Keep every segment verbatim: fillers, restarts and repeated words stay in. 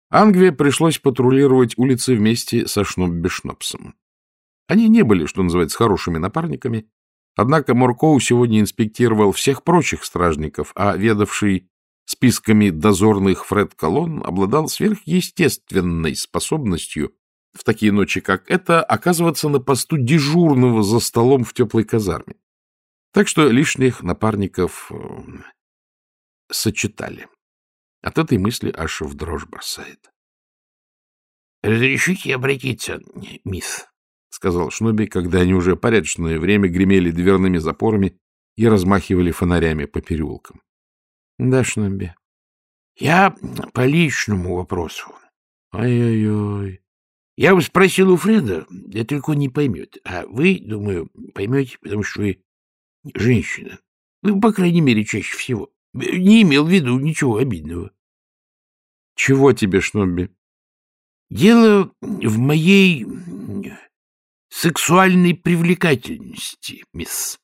Ангве пришлось патрулировать улицы вместе со Шнобби-Шнопсом. Они не были, что называется, хорошими напарниками, однако Моркоу сегодня инспектировал всех прочих стражников, а ведавший списками дозорных Фред Колон обладал сверхъестественной способностью в такие ночи, как эта, оказываться на посту дежурного за столом в теплой казарме. Так что лишних напарников э, сочетали. От этой мысли аж в дрожь бросает. — Разрешите обратиться, мисс? — сказал Шнобби, когда они уже порядочное время гремели дверными запорами и размахивали фонарями по переулкам. — Да, Шнобби. — Я по личному вопросу. Ой-ой-ой. Я бы спросил у Фреда, да только он не поймет. А вы, думаю, поймете, потому что вы женщина. Ну, по крайней мере, чаще всего. Не имел в виду ничего обидного. — Чего тебе, Шнобби? — Дело в моей сексуальной привлекательности, мисс.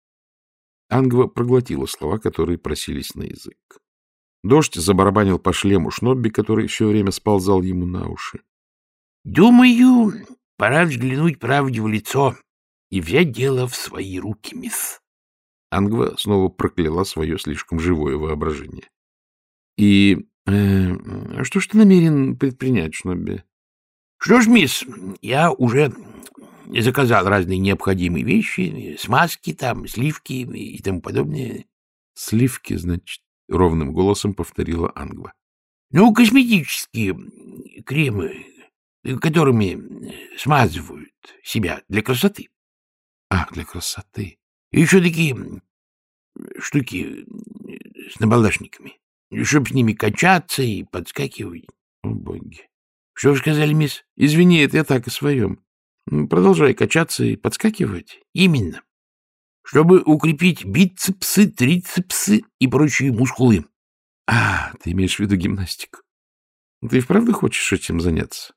Ангва проглотила слова, которые просились на язык. Дождь забарабанил по шлему Шнобби, который все время сползал ему на уши. — Думаю, пора взглянуть правде в лицо и взять дело в свои руки, мисс. Ангва снова прокляла свое слишком живое воображение. — И э, что ж ты намерен предпринять, Шнобби? — Что ж, мисс, я уже заказал разные необходимые вещи, смазки там, сливки и тому подобное. — Сливки, значит, — ровным голосом повторила Ангва. — Ну, косметические кремы, которыми смазывают себя для красоты. — А, для красоты. И еще такие штуки с набалдашниками, чтобы с ними качаться и подскакивать. О, боги! Что вы сказали, мисс? Извини, это я так о своем. Продолжай качаться и подскакивать. Именно. Чтобы укрепить бицепсы, трицепсы и прочие мускулы. А, ты имеешь в виду гимнастику. Ты и вправду хочешь этим заняться?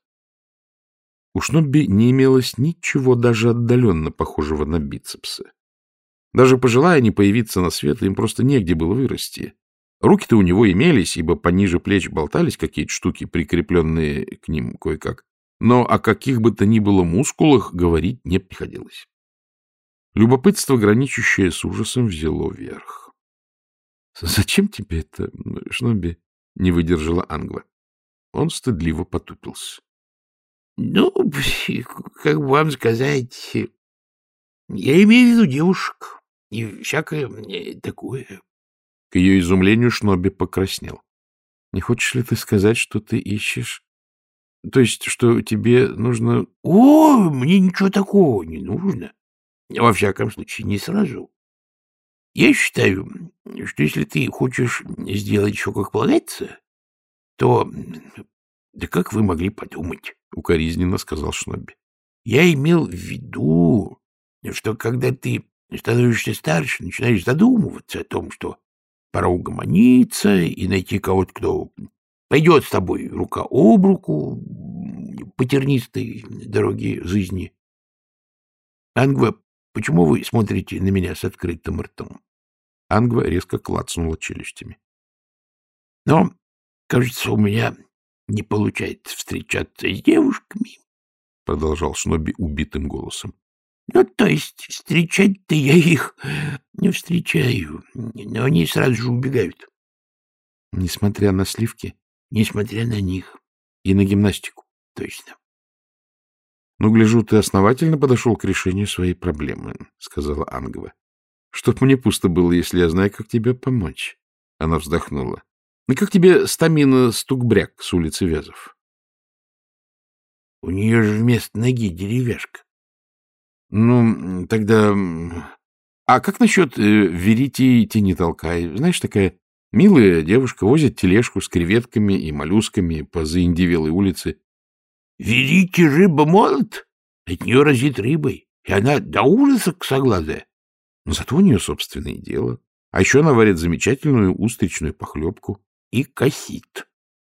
У Шнобби не имелось ничего даже отдаленно похожего на бицепсы. Даже пожелая не появиться на свет, им просто негде было вырасти. Руки-то у него имелись, ибо пониже плеч болтались какие-то штуки, прикрепленные к ним кое-как. Но о каких бы то ни было мускулах говорить не приходилось. Любопытство, граничащее с ужасом, взяло верх. — Зачем тебе это, Шнобби? — не выдержала Ангва. Он стыдливо потупился. — Ну, как бы вам сказать, я имею в виду девушек и всякое такое. К ее изумлению Шнобби покраснел. — Не хочешь ли ты сказать, что ты ищешь? То есть, что тебе нужно... — О, мне ничего такого не нужно. Во всяком случае, не сразу. Я считаю, что если ты хочешь сделать все как полагается, то... Да как вы могли подумать? — укоризненно сказал Шнобби. — Я имел в виду, что когда ты становишься старше, начинаешь задумываться о том, что пора угомониться и найти кого-то, кто пойдет с тобой рука об руку по тернистой дороге жизни. Ангва, почему вы смотрите на меня с открытым ртом? Ангва резко клацнула челюстями. — Но, кажется, у меня не получается встречаться с девушками, — продолжал Шнобби убитым голосом. — Ну, то есть встречать-то я их не встречаю, но они сразу же убегают. — Несмотря на сливки? — Несмотря на них. И на гимнастику. — Точно. — Ну, гляжу, ты основательно подошел к решению своей проблемы, — сказала Ангва. — Чтоб мне пусто было, если я знаю, как тебе помочь. Она вздохнула. — Ну, как тебе Стамина Стукбряк с улицы Вязов? — У нее же вместо ноги деревяшка. — Ну, тогда... А как насчет э, Верите тени толкай? Знаешь, такая милая девушка возит тележку с креветками и моллюсками по заиндевелой улице. — Верите рыба молот? От нее разит рыбой, и она до ужаса косоглазая. Но зато у нее собственное дело. А еще она варит замечательную устричную похлебку и косит.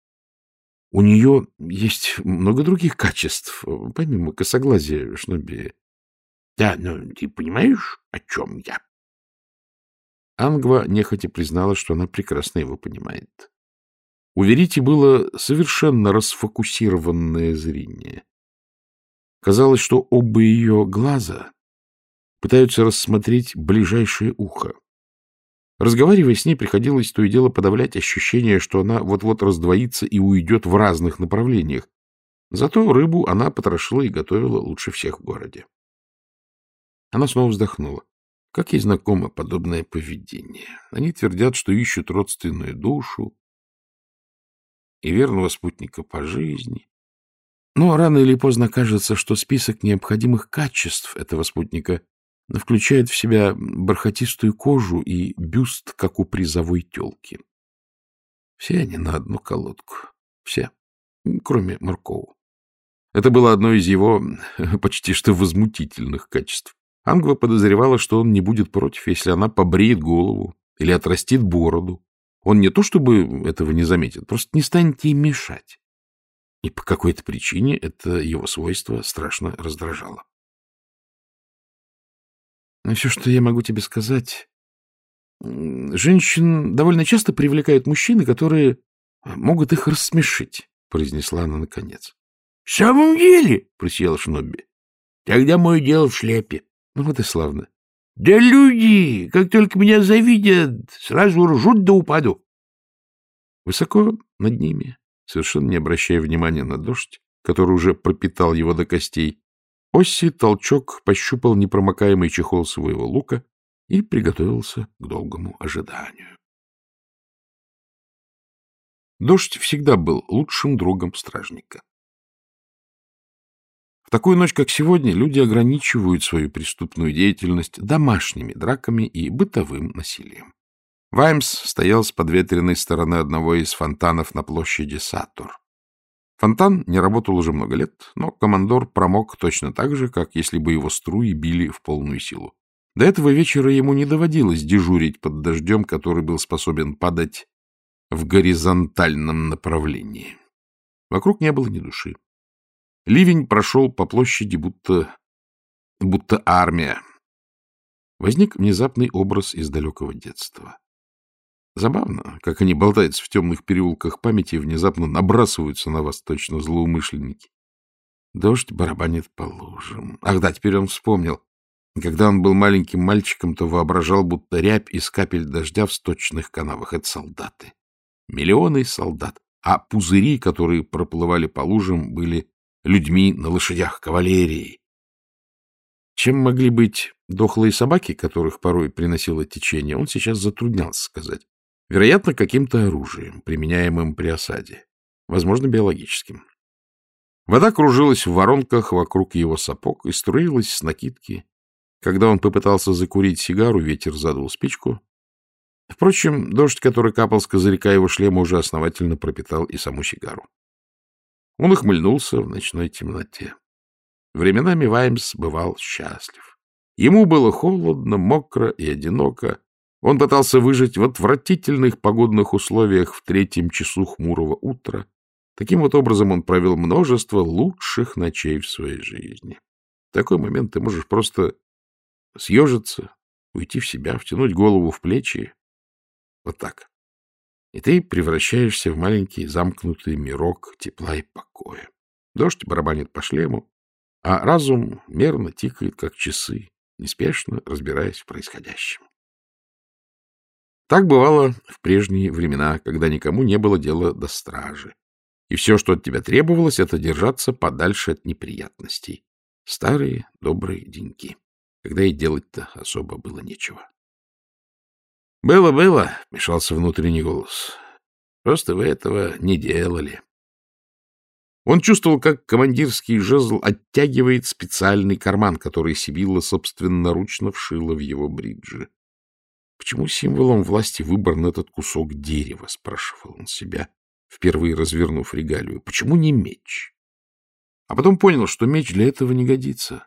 У нее есть много других качеств, помимо косоглазия, Шнобби. Да, но ты понимаешь, о чем я? Ангва нехотя признала, что она прекрасно его понимает. У Верити было совершенно расфокусированное зрение. Казалось, что оба ее глаза пытаются рассмотреть ближайшее ухо. Разговаривая с ней, приходилось то и дело подавлять ощущение, что она вот-вот раздвоится и уйдет в разных направлениях. Зато рыбу она потрошила и готовила лучше всех в городе. Она снова вздохнула. Как ей знакомо подобное поведение. Они твердят, что ищут родственную душу и верного спутника по жизни. Но рано или поздно кажется, что список необходимых качеств этого спутника включает в себя бархатистую кожу и бюст, как у призовой телки. Все они на одну колодку. Все. Кроме Маркова. Это было одно из его почти что возмутительных качеств. Ангва подозревала, что он не будет против, если она побреет голову или отрастит бороду. Он не то чтобы этого не заметит, просто не станет ей мешать. И по какой-то причине это его свойство страшно раздражало. Но все, что я могу тебе сказать, женщин довольно часто привлекают мужчины, которые могут их рассмешить, произнесла она наконец. — В самом деле? — просиял Шнобби. — Тогда мое дело в шляпе. — Ну вот и славно. — Да люди, как только меня завидят, сразу ржут до упаду. Высоко над ними, совершенно не обращая внимания на дождь, который уже пропитал его до костей, Осси толчок пощупал непромокаемый чехол своего лука и приготовился к долгому ожиданию. Дождь всегда был лучшим другом стражника. В такую ночь, как сегодня, люди ограничивают свою преступную деятельность домашними драками и бытовым насилием. Ваймс стоял с подветренной стороны одного из фонтанов на площади Сатур. Фонтан не работал уже много лет, но командор промок точно так же, как если бы его струи били в полную силу. До этого вечера ему не доводилось дежурить под дождем, который был способен падать в горизонтальном направлении. Вокруг не было ни души. Ливень прошел по площади, будто, будто армия. Возник внезапный образ из далекого детства. Забавно, как они болтаются в темных переулках памяти и внезапно набрасываются на вас, точно злоумышленники. Дождь барабанит по лужам. Ах да, теперь он вспомнил. Когда он был маленьким мальчиком, то воображал, будто рябь из капель дождя в сточных канавах — это солдаты. Миллионы солдат. А пузыри, которые проплывали по лужам, были людьми на лошадях, кавалерией. Чем могли быть дохлые собаки, которых порой приносило течение, он сейчас затруднялся сказать. Вероятно, каким-то оружием, применяемым при осаде. Возможно, биологическим. Вода кружилась в воронках вокруг его сапог и струилась с накидки. Когда он попытался закурить сигару, ветер задул спичку. Впрочем, дождь, который капал с козырька его шлема, уже основательно пропитал и саму сигару. Он ухмыльнулся в ночной темноте. Временами Ваймс бывал счастлив. Ему было холодно, мокро и одиноко. Он пытался выжить в отвратительных погодных условиях в третьем часу хмурого утра. Таким вот образом он провел множество лучших ночей в своей жизни. В такой момент ты можешь просто съежиться, уйти в себя, втянуть голову в плечи. Вот так. И ты превращаешься в маленький замкнутый мирок тепла и покоя. Дождь барабанит по шлему, а разум мерно тикает, как часы, неспешно разбираясь в происходящем. Так бывало в прежние времена, когда никому не было дела до стражи. И все, что от тебя требовалось, это держаться подальше от неприятностей. Старые добрые деньки, когда и делать-то особо было нечего. «Было-было», — мешался внутренний голос. «Просто вы этого не делали». Он чувствовал, как командирский жезл оттягивает специальный карман, который Сибилла собственноручно вшила в его бриджи. «Почему символом власти выбран этот кусок дерева?» — спрашивал он себя, впервые развернув регалию. «Почему не меч?» А потом понял, что меч для этого не годится.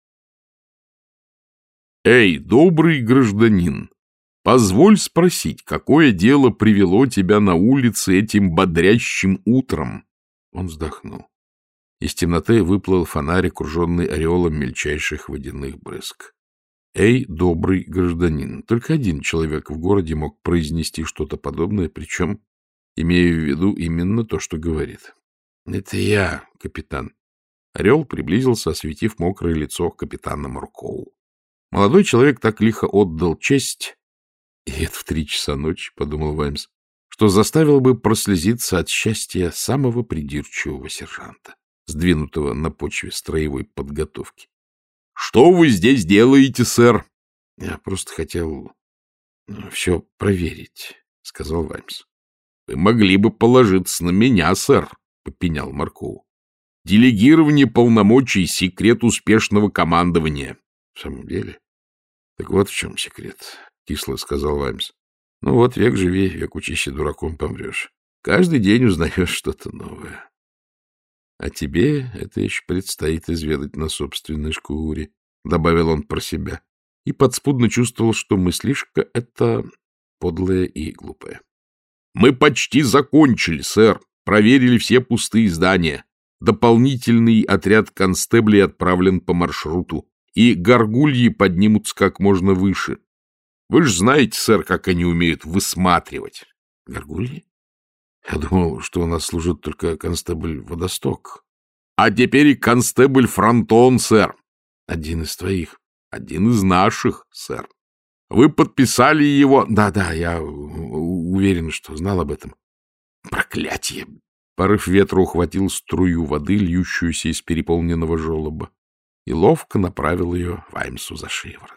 «Эй, добрый гражданин, позволь спросить, какое дело привело тебя на улице этим бодрящим утром?» Он вздохнул. Из темноты выплыл фонарь, окруженный ореолом мельчайших водяных брызг. «Эй, добрый гражданин!» Только один человек в городе мог произнести что-то подобное, причем имея в виду именно то, что говорит. — Это я, капитан. Орел приблизился, осветив мокрое лицо капитана Моркоу. Молодой человек так лихо отдал честь, и это в три часа ночи, — подумал Ваймс, — что заставил бы прослезиться от счастья самого придирчивого сержанта, сдвинутого на почве строевой подготовки. — Что вы здесь делаете, сэр? — Я просто хотел все проверить, — сказал Ваймс. — Вы могли бы положиться на меня, сэр, — попенял Моркоу. — Делегирование полномочий — секрет успешного командования. — В самом деле? Так вот в чем секрет, — кисло сказал Ваймс. — Ну вот, век живи, век учись, и дураком помрешь. Каждый день узнаешь что-то новое. А тебе это еще предстоит изведать на собственной шкуре, — добавил он про себя, и подспудно чувствовал, что мыслишка эта подлая и глупая. — Мы почти закончили, сэр. Проверили все пустые здания. Дополнительный отряд констеблей отправлен по маршруту, и горгульи поднимутся как можно выше. Вы же знаете, сэр, как они умеют высматривать. — Горгульи? Я думал, что у нас служит только констебль Водосток. — А теперь и констебль Фронтон, сэр. — Один из твоих. — Один из наших, сэр. Вы подписали его... Да, — Да-да, я уверен, что знал об этом. — Проклятие! Порыв ветра ухватил струю воды, льющуюся из переполненного желоба, и ловко направил ее Ваймсу за шиворот.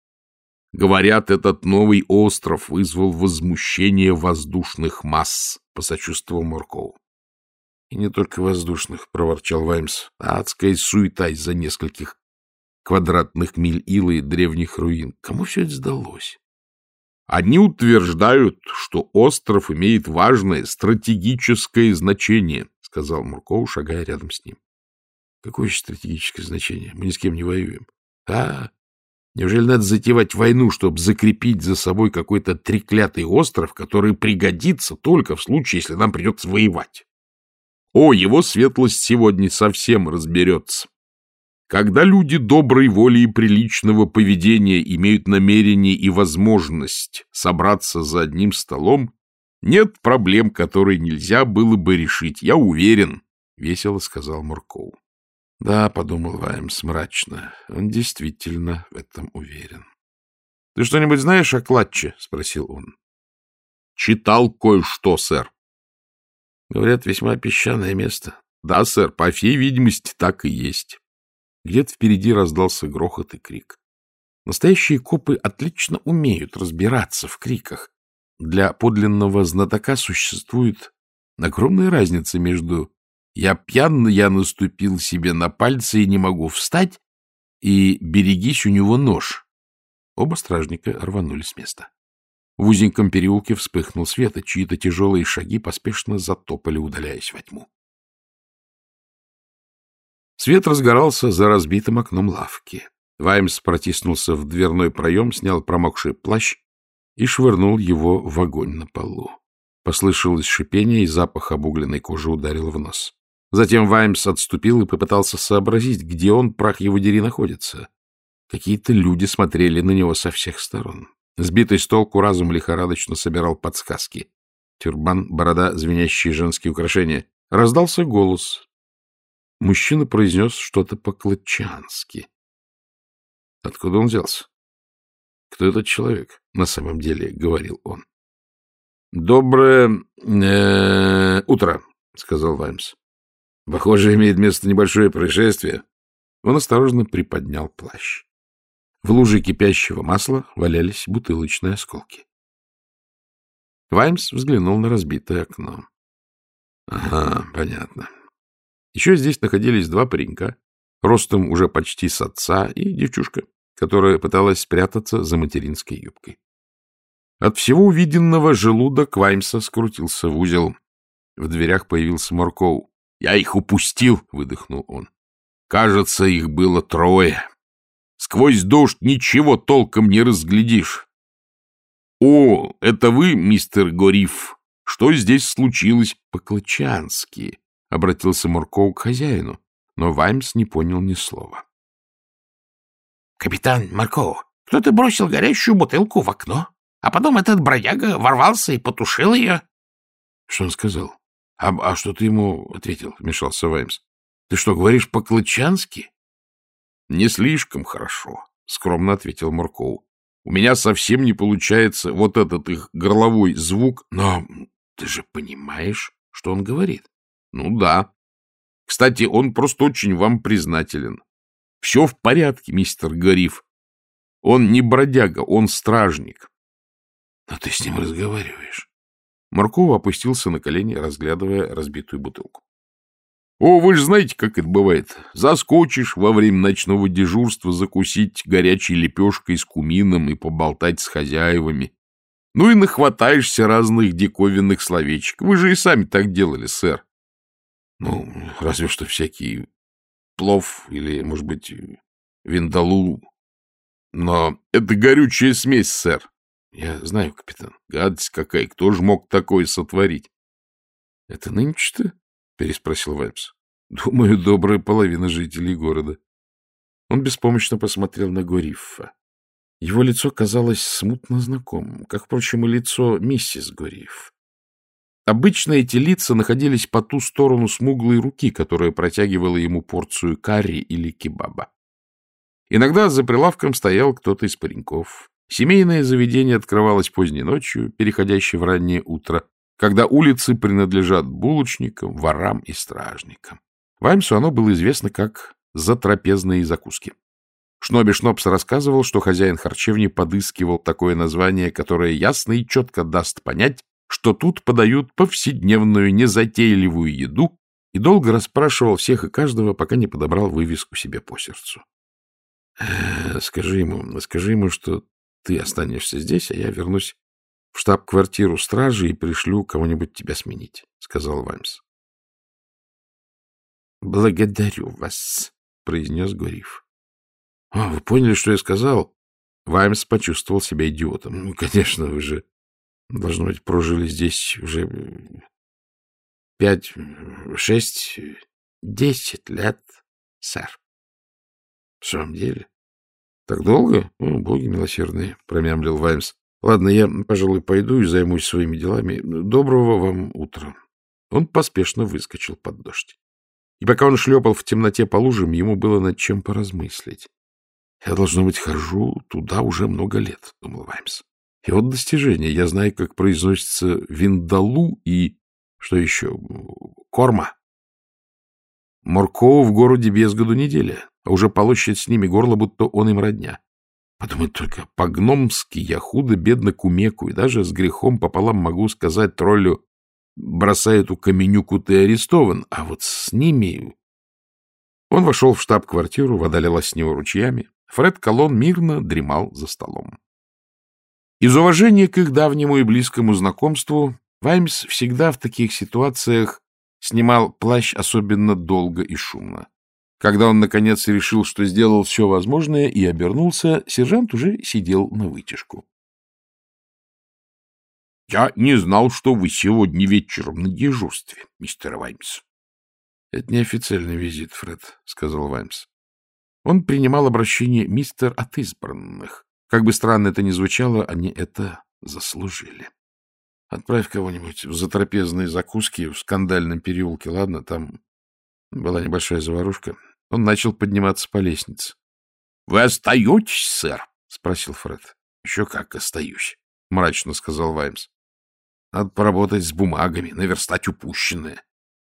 Говорят, этот новый остров вызвал возмущение воздушных масс, — посочувствовал Моркоу. — И не только воздушных, — проворчал Ваймс, — а адская суета из-за нескольких квадратных миль ила и древних руин. Кому все это сдалось? Они утверждают, что остров имеет важное стратегическое значение, — сказал Моркоу, шагая рядом с ним. — Какое же стратегическое значение? Мы ни с кем не воюем. А, неужели надо затевать войну, чтобы закрепить за собой какой-то треклятый остров, который пригодится только в случае, если нам придется воевать? О, его светлость сегодня совсем разберется. Когда люди доброй воли и приличного поведения имеют намерение и возможность собраться за одним столом, нет проблем, которые нельзя было бы решить, я уверен, — весело сказал Моркоу. — Да, — подумал Ваймс мрачно, — он действительно в этом уверен. — Ты что-нибудь знаешь о Клатче? — спросил он. — Читал кое-что, сэр. — Говорят, весьма песчаное место. — Да, сэр, по всей видимости, так и есть. Где-то впереди раздался грохот и крик. Настоящие копы отлично умеют разбираться в криках. Для подлинного знатока существует огромная разница между «я пьян, я наступил себе на пальцы и не могу встать» и «берегись, у него нож». Оба стражника рванули с места. В узеньком переулке вспыхнул свет, и чьи-то тяжелые шаги поспешно затопали, удаляясь во тьму. Свет разгорался за разбитым окном лавки. Ваймс протиснулся в дверной проем, снял промокший плащ и швырнул его в огонь на полу. Послышалось шипение, и запах обугленной кожи ударил в нос. Затем Ваймс отступил и попытался сообразить, где он, прах его дери, находится. Какие-то люди смотрели на него со всех сторон. Сбитый с толку разум лихорадочно собирал подсказки. Тюрбан, борода, звенящие женские украшения. Раздался голос. Мужчина произнес что-то по-клатчански. Откуда он взялся? Кто этот человек? На самом деле, — говорил он. — Доброе э, утро, — сказал Ваймс. — Похоже, имеет место небольшое происшествие. Он осторожно приподнял плащ. В луже кипящего масла валялись бутылочные осколки. Ваймс взглянул на разбитое окно. — Ага, понятно. Еще здесь находились два паренька, ростом уже почти с отца, и девчушка, которая пыталась спрятаться за материнской юбкой. От всего увиденного желудок Ваймса скрутился в узел. В дверях появился Моркоу. — Я их упустил, — выдохнул он. — Кажется, их было трое. Сквозь дождь ничего толком не разглядишь. — О, это вы, мистер Гориф? Что здесь случилось? — По-клатчански, — обратился Моркоу к хозяину, но Ваймс не понял ни слова. — Капитан Моркоу, кто-то бросил горящую бутылку в окно, а потом этот бродяга ворвался и потушил ее. — Что он сказал? А, — А что ты ему ответил? — вмешался Ваймс. — Ты что, говоришь по-клычански? — Не слишком хорошо, — скромно ответил Моркоу. — У меня совсем не получается вот этот их горловой звук. Но ты же понимаешь, что он говорит? — Ну да. Кстати, он просто очень вам признателен. Все в порядке, мистер Гариф. Он не бродяга, он стражник. — Но ты с ним разговариваешь. Морков опустился на колени, разглядывая разбитую бутылку. — О, вы же знаете, как это бывает. Заскочишь во время ночного дежурства закусить горячей лепешкой с кумином и поболтать с хозяевами. Ну и нахватаешься разных диковинных словечек. Вы же и сами так делали, сэр. — Ну, разве что всякий плов или, может быть, виндалу. Но это горючая смесь, сэр. — Я знаю, капитан. Гадость какая. Кто же мог такое сотворить? — Это нынче-то? — переспросил Ваймс. — Думаю, добрая половина жителей города. Он беспомощно посмотрел на Гориффа. Его лицо казалось смутно знакомым, как, впрочем, и лицо миссис Горифф. Обычно эти лица находились по ту сторону смуглой руки, которая протягивала ему порцию карри или кебаба. Иногда за прилавком стоял кто-то из пареньков. Семейное заведение открывалось поздней ночью, переходящей в раннее утро, когда улицы принадлежат булочникам, ворам и стражникам. Ваймсу оно было известно как «затрапезные закуски». Шноби Шнобс рассказывал, что хозяин харчевни подыскивал такое название, которое ясно и четко даст понять, что тут подают повседневную незатейливую еду, и долго расспрашивал всех и каждого, пока не подобрал вывеску себе по сердцу. — Скажи ему, скажи ему, что ты останешься здесь, а я вернусь в штаб-квартиру стражи и пришлю кого-нибудь тебя сменить, — сказал Ваймс. — Благодарю вас, — произнес Гориф. — О, вы поняли, что я сказал? Ваймс почувствовал себя идиотом. — Ну, конечно, вы же, должно быть, прожили здесь уже пять, шесть, десять лет, сэр. — В самом деле? Так долго? О, боги милосердные, — промямлил Ваймс. — Ладно, я, пожалуй, пойду и займусь своими делами. Доброго вам утра. Он поспешно выскочил под дождь. И пока он шлепал в темноте по лужам, ему было над чем поразмыслить. — Я, должно быть, хожу туда уже много лет, — думал Ваймс. И вот достижение. Я знаю, как произносится виндалу и, что еще, корма. Моркова в городе без году неделя, а уже полощет с ними горло, будто он им родня. Подумать только, по-гномски я худо-бедно кумеку, и даже с грехом пополам могу сказать троллю: бросай эту каменюку, ты арестован, а вот с ними... Он вошел в штаб-квартиру, вода лилась с него ручьями. Фред Колон мирно дремал за столом. Из уважения к их давнему и близкому знакомству Ваймс всегда в таких ситуациях снимал плащ особенно долго и шумно. Когда он, наконец, решил, что сделал все возможное, и обернулся, сержант уже сидел на вытяжку. — Я не знал, что вы сегодня вечером на дежурстве, мистер Ваймс. — Это не официальный визит, Фред, — сказал Ваймс. Он принимал обращение мистер от избранных. Как бы странно это ни звучало, они это заслужили. Отправь кого-нибудь в затрапезные закуски в скандальном переулке, ладно? Там была небольшая заварушка. Он начал подниматься по лестнице. — Вы остаетесь, сэр? — спросил Фред. — Еще как остаюсь, — мрачно сказал Ваймс. — Надо поработать с бумагами, наверстать упущенное.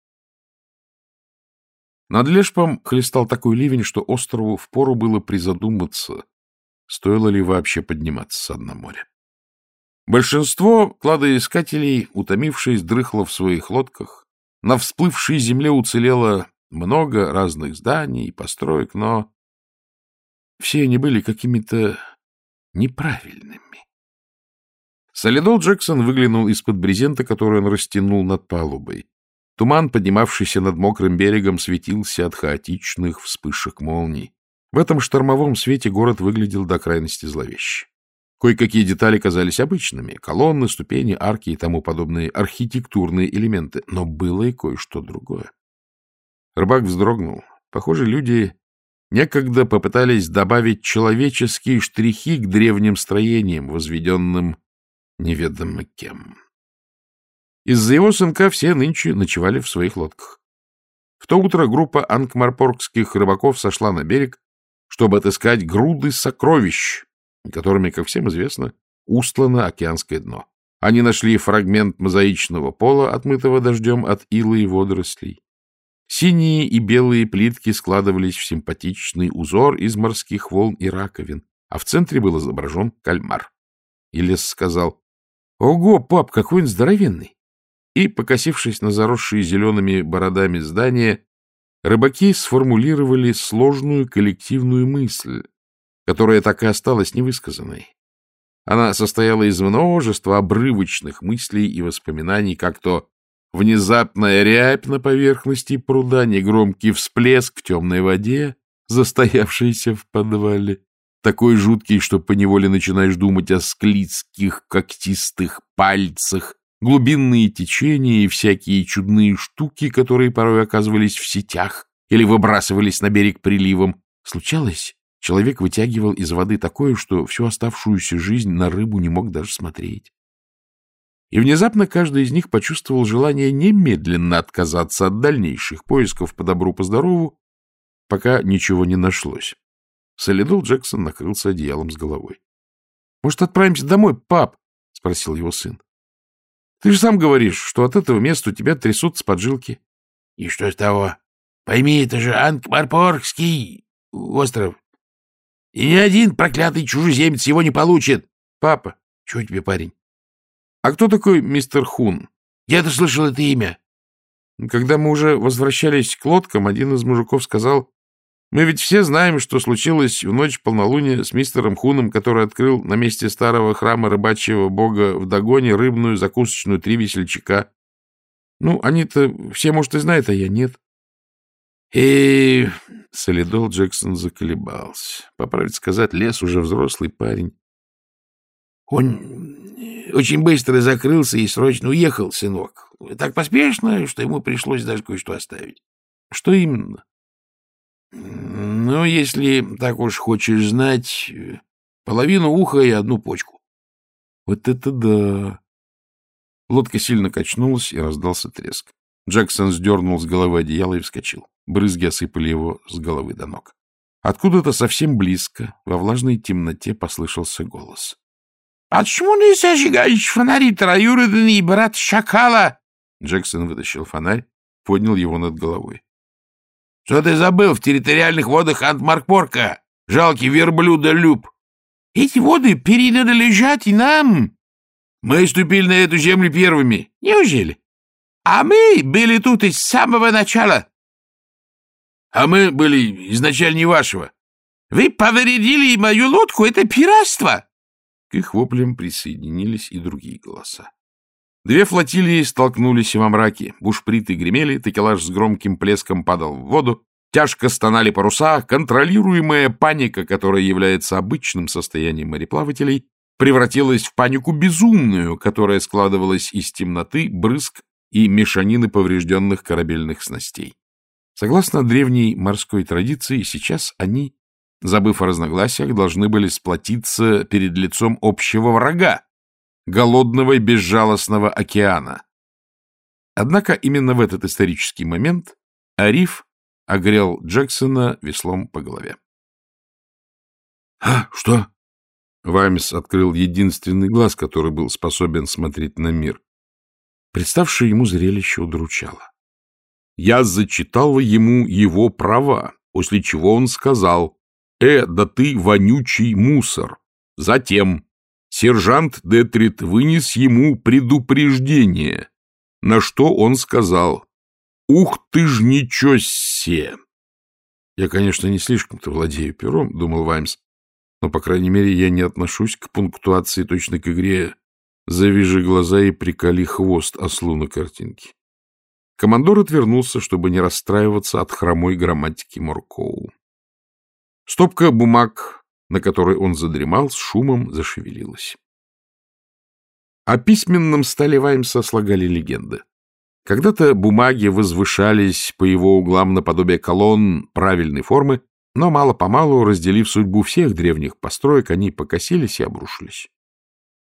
Над Лешпом хлестал такой ливень, что острову впору было призадуматься, стоило ли вообще подниматься со дна моря. Большинство кладоискателей, утомившись, дрыхло в своих лодках. На всплывшей земле уцелело много разных зданий и построек, но все они были какими-то неправильными. Солидол Джексон выглянул из-под брезента, который он растянул над палубой. Туман, поднимавшийся над мокрым берегом, светился от хаотичных вспышек молний. В этом штормовом свете город выглядел до крайности зловеще. Кое-какие детали казались обычными — колонны, ступени, арки и тому подобные архитектурные элементы, но было и кое-что другое. Рыбак вздрогнул. Похоже, люди некогда попытались добавить человеческие штрихи к древним строениям, возведенным неведомо кем. Из-за его сынка все нынче ночевали в своих лодках. В то утро группа анкмарпоргских рыбаков сошла на берег, чтобы отыскать груды сокровищ, которыми, как всем известно, устлано океанское дно. Они нашли фрагмент мозаичного пола, отмытого дождем от ила и водорослей. Синие и белые плитки складывались в симпатичный узор из морских волн и раковин, а в центре был изображен кальмар. Илес сказал: «Ого, пап, какой он здоровенный!» И, покосившись на заросшие зелеными бородами здания, рыбаки сформулировали сложную коллективную мысль, которая так и осталась невысказанной. Она состояла из множества обрывочных мыслей и воспоминаний, как то внезапная рябь на поверхности пруда, негромкий всплеск в темной воде, застоявшийся в подвале, такой жуткий, что поневоле начинаешь думать о склизких когтистых пальцах, глубинные течения и всякие чудные штуки, которые порой оказывались в сетях или выбрасывались на берег приливом. Случалось, человек вытягивал из воды такое, что всю оставшуюся жизнь на рыбу не мог даже смотреть. И внезапно каждый из них почувствовал желание немедленно отказаться от дальнейших поисков по добру, по здорову, пока ничего не нашлось. Солидол Джексон накрылся одеялом с головой. — Может, отправимся домой, пап? — спросил его сын. — Ты же сам говоришь, что от этого места у тебя трясутся поджилки. — И что с того? Пойми, это же Анкмарпоргский остров. И ни один проклятый чужеземец его не получит. — Папа, чего тебе, парень? — А кто такой мистер Хун? — Я-то слышал это имя. Когда мы уже возвращались к лодкам, один из мужиков сказал: мы ведь все знаем, что случилось в ночь полнолуния с мистером Хуном, который открыл на месте старого храма рыбачьего бога в Дагоне рыбную закусочную «Три весельчака». Ну, они-то все, может, и знают, а я нет. И Солидол Джексон заколебался. По правде сказать, Лес уже взрослый парень. Он очень быстро закрылся и срочно уехал, сынок. Так поспешно, что ему пришлось даже кое-что оставить. Что именно? Ну, если так уж хочешь знать, половину уха и одну почку. Вот это да! Лодка сильно качнулась, и раздался треск. Джексон сдернул с головы одеяло и вскочил. Брызги осыпали его с головы до ног. Откуда-то совсем близко, во влажной темноте, послышался голос. — Почему не зажигаешь фонари, троюродный брат шакала? Джексон вытащил фонарь, поднял его над головой. — Что ты забыл в территориальных водах Анкмарпорга, жалкий верблюдолюб? Эти воды принадлежат и нам. Мы ступили на эту землю первыми. Неужели? А мы были тут из самого начала. А мы были изначально вашего. Вы повредили мою лодку, это пиратство. К их воплям присоединились и другие голоса. Две флотилии столкнулись во мраке, бушприты гремели, такелаж с громким плеском падал в воду, тяжко стонали паруса, контролируемая паника, которая является обычным состоянием мореплавателей, превратилась в панику безумную, которая складывалась из темноты, брызг и мешанины поврежденных корабельных снастей. Согласно древней морской традиции, сейчас они, забыв о разногласиях, должны были сплотиться перед лицом общего врага, голодного и безжалостного океана. Однако именно в этот исторический момент Ариф огрел Джексона веслом по голове. — А, что? Ваймс открыл единственный глаз, который был способен смотреть на мир. Представшее ему зрелище удручало. Я зачитал ему его права, после чего он сказал: «Э, да ты вонючий мусор». Затем сержант Детрит вынес ему предупреждение, на что он сказал: «Ух ты ж ничего се!» Я, конечно, не слишком-то владею пером, думал Ваймс, но, по крайней мере, я не отношусь к пунктуации точно к игре «Завяжи глаза и приколи хвост ослу на картинке». Командор отвернулся, чтобы не расстраиваться от хромой грамматики Моркоу. Стопка бумаг, на которой он задремал, с шумом зашевелилась. О письменном столе Ваймса слагали легенды. Когда-то бумаги возвышались по его углам наподобие колонн правильной формы, но мало-помалу, разделив судьбу всех древних построек, они покосились и обрушились.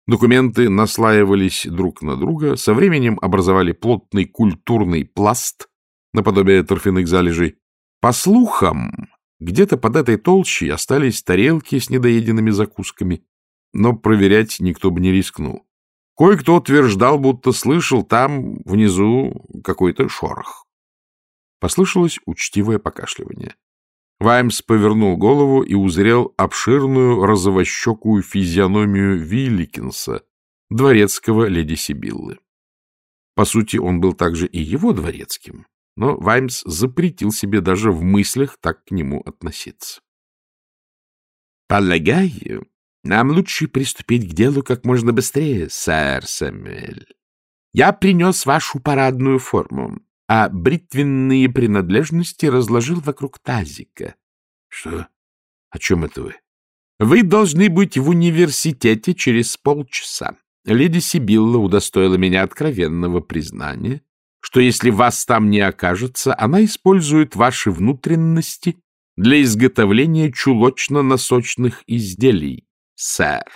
Документы наслаивались друг на друга, со временем образовали плотный культурный пласт, наподобие торфяных залежей. По слухам, где-то под этой толщей остались тарелки с недоеденными закусками, но проверять никто бы не рискнул. Кое-кто утверждал, будто слышал там, внизу, какой-то шорох. Послышалось учтивое покашливание. Ваймс повернул голову и узрел обширную розовощекую физиономию Вилликинса, дворецкого леди Сибиллы. По сути, он был также и его дворецким, но Ваймс запретил себе даже в мыслях так к нему относиться. — Полагаю, нам лучше приступить к делу как можно быстрее, сэр Сэмюэль. Я принес вашу парадную форму, а бритвенные принадлежности разложил вокруг тазика. — Что? О чем это вы? — Вы должны быть в университете через полчаса. Леди Сибилла удостоила меня откровенного признания, что если вас там не окажется, она использует ваши внутренности для изготовления чулочно-носочных изделий, сэр.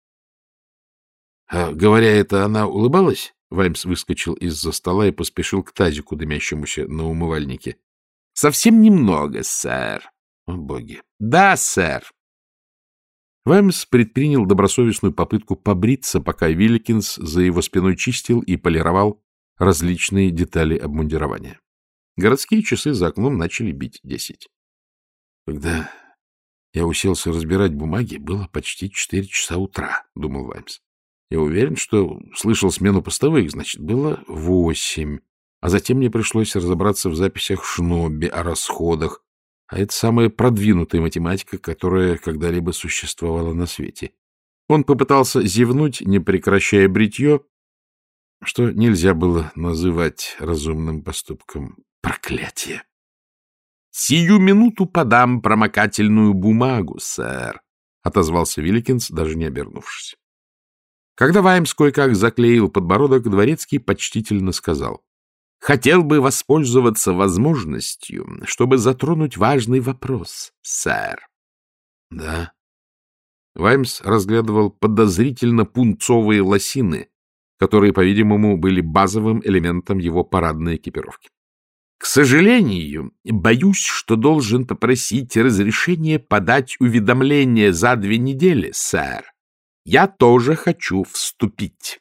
А, говоря это, она улыбалась? Ваймс выскочил из-за стола и поспешил к тазику, дымящемуся на умывальнике. — Совсем немного, сэр. — О, боги! — Да, сэр. Ваймс предпринял добросовестную попытку побриться, пока Вилликинс за его спиной чистил и полировал различные детали обмундирования. Городские часы за окном начали бить десять. Когда я уселся разбирать бумаги, было почти четыре часа утра, — думал Ваймс. Я уверен, что слышал смену постовых, значит, было восемь. А затем мне пришлось разобраться в записях Шнобби о расходах. А это самая продвинутая математика, которая когда-либо существовала на свете. Он попытался зевнуть, не прекращая бритье, что нельзя было называть разумным поступком. Проклятие! — Сию минуту подам промокательную бумагу, сэр, — отозвался Вилликинс, даже не обернувшись. Когда Ваймс кое-как заклеил подбородок, дворецкий почтительно сказал: — Хотел бы воспользоваться возможностью, чтобы затронуть важный вопрос, сэр. — Да. Ваймс разглядывал подозрительно пунцовые лосины, которые, по-видимому, были базовым элементом его парадной экипировки. — К сожалению, боюсь, что должен попросить разрешения подать уведомление за две недели, сэр. Я тоже хочу вступить.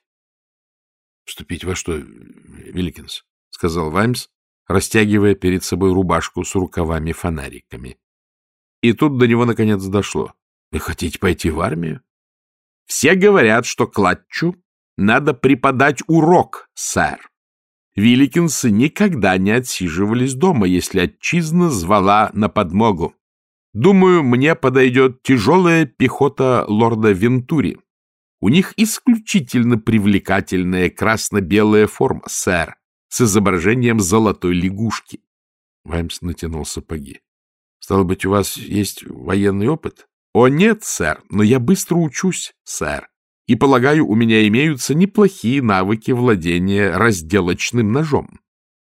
— Вступить во что, Вилликинс? — сказал Ваймс, растягивая перед собой рубашку с рукавами-фонариками. И тут до него наконец дошло. — Вы хотите пойти в армию? — Все говорят, что клатчу надо преподать урок, сэр. Вилликинсы никогда не отсиживались дома, если отчизна звала на подмогу. Думаю, мне подойдет тяжелая пехота лорда Вентури. У них исключительно привлекательная красно-белая форма, сэр, с изображением золотой лягушки. Ваймс натянул сапоги. — Стало быть, у вас есть военный опыт? — О, нет, сэр, но я быстро учусь, сэр. И, полагаю, у меня имеются неплохие навыки владения разделочным ножом.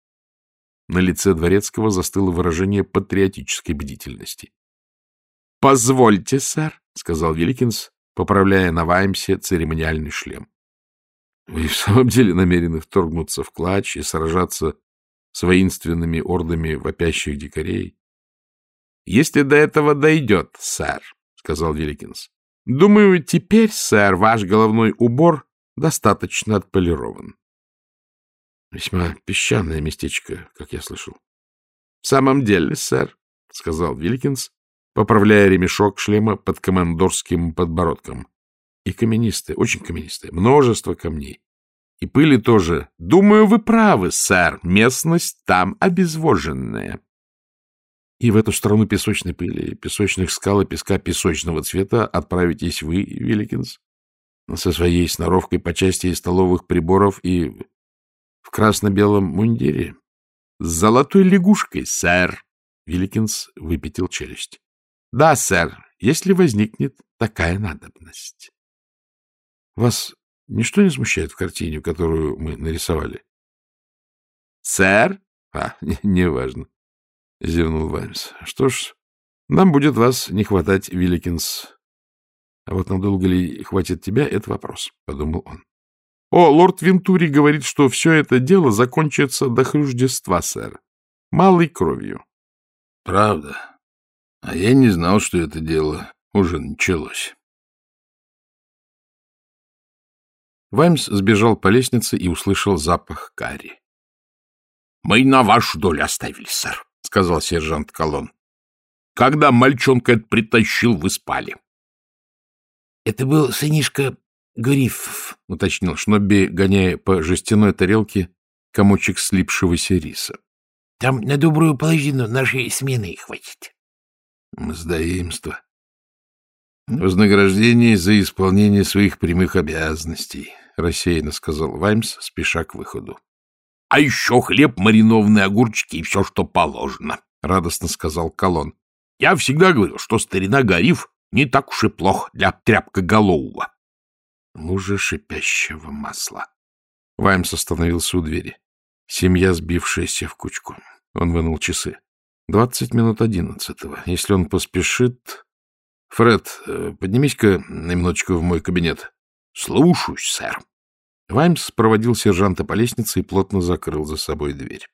На лице дворецкого застыло выражение патриотической бдительности. — Позвольте, сэр, — сказал Вилликинс, поправляя на Ваймсе церемониальный шлем. — Вы в самом деле намерены вторгнуться в клатч и сражаться с воинственными ордами вопящих дикарей? — Если до этого дойдет, сэр, — сказал Вилликинс. — Думаю, теперь, сэр, ваш головной убор достаточно отполирован. — Весьма песчаное местечко, как я слышал. — В самом деле, сэр, — сказал Вилликинс, поправляя ремешок шлема под командорским подбородком. — И каменистые, очень каменистые, множество камней. И пыли тоже. Думаю, вы правы, сэр, местность там обезвоженная. И в эту страну песочной пыли, песочных скал и песка песочного цвета отправитесь вы, Вилликинс, со своей сноровкой по части столовых приборов и в красно-белом мундире. — С золотой лягушкой, сэр. Вилликинс выпятил челюсть. — Да, сэр, если возникнет такая надобность. — Вас ничто не смущает в картине, которую мы нарисовали? — Сэр? — А, неважно, — зевнул Ваймс. — Что ж, нам будет вас не хватать, Вилликинс. А вот надолго ли хватит тебя — это вопрос, — подумал он. — О, лорд Вентури говорит, что все это дело закончится до Рождества, сэр. Малой кровью. — Правда? А я не знал, что это дело уже началось. Ваймс сбежал по лестнице и услышал запах карри. — Мы на вашу долю оставили, сэр, — сказал сержант Колон. — Когда мальчонка это притащил, вы спали. — Это был сынишка Гриффов, — уточнил Шнобби, гоняя по жестяной тарелке комочек слипшегося риса. — Там на добрую половину нашей смены хватит. — Сдаимство. Вознаграждение за исполнение своих прямых обязанностей, — рассеянно сказал Ваймс, спеша к выходу. — А еще хлеб, маринованные огурчики и все, что положено, — радостно сказал Колон. — Я всегда говорил, что старина Гариф не так уж и плох для тряпкоголового. Лужа шипящего масла. Ваймс остановился у двери. Семья, сбившаяся в кучку. Он вынул часы. Двадцать минут одиннадцатого. Если он поспешит... Фред, поднимись-ка на минуточку в мой кабинет. — Слушаюсь, сэр. Ваймс проводил сержанта по лестнице и плотно закрыл за собой дверь.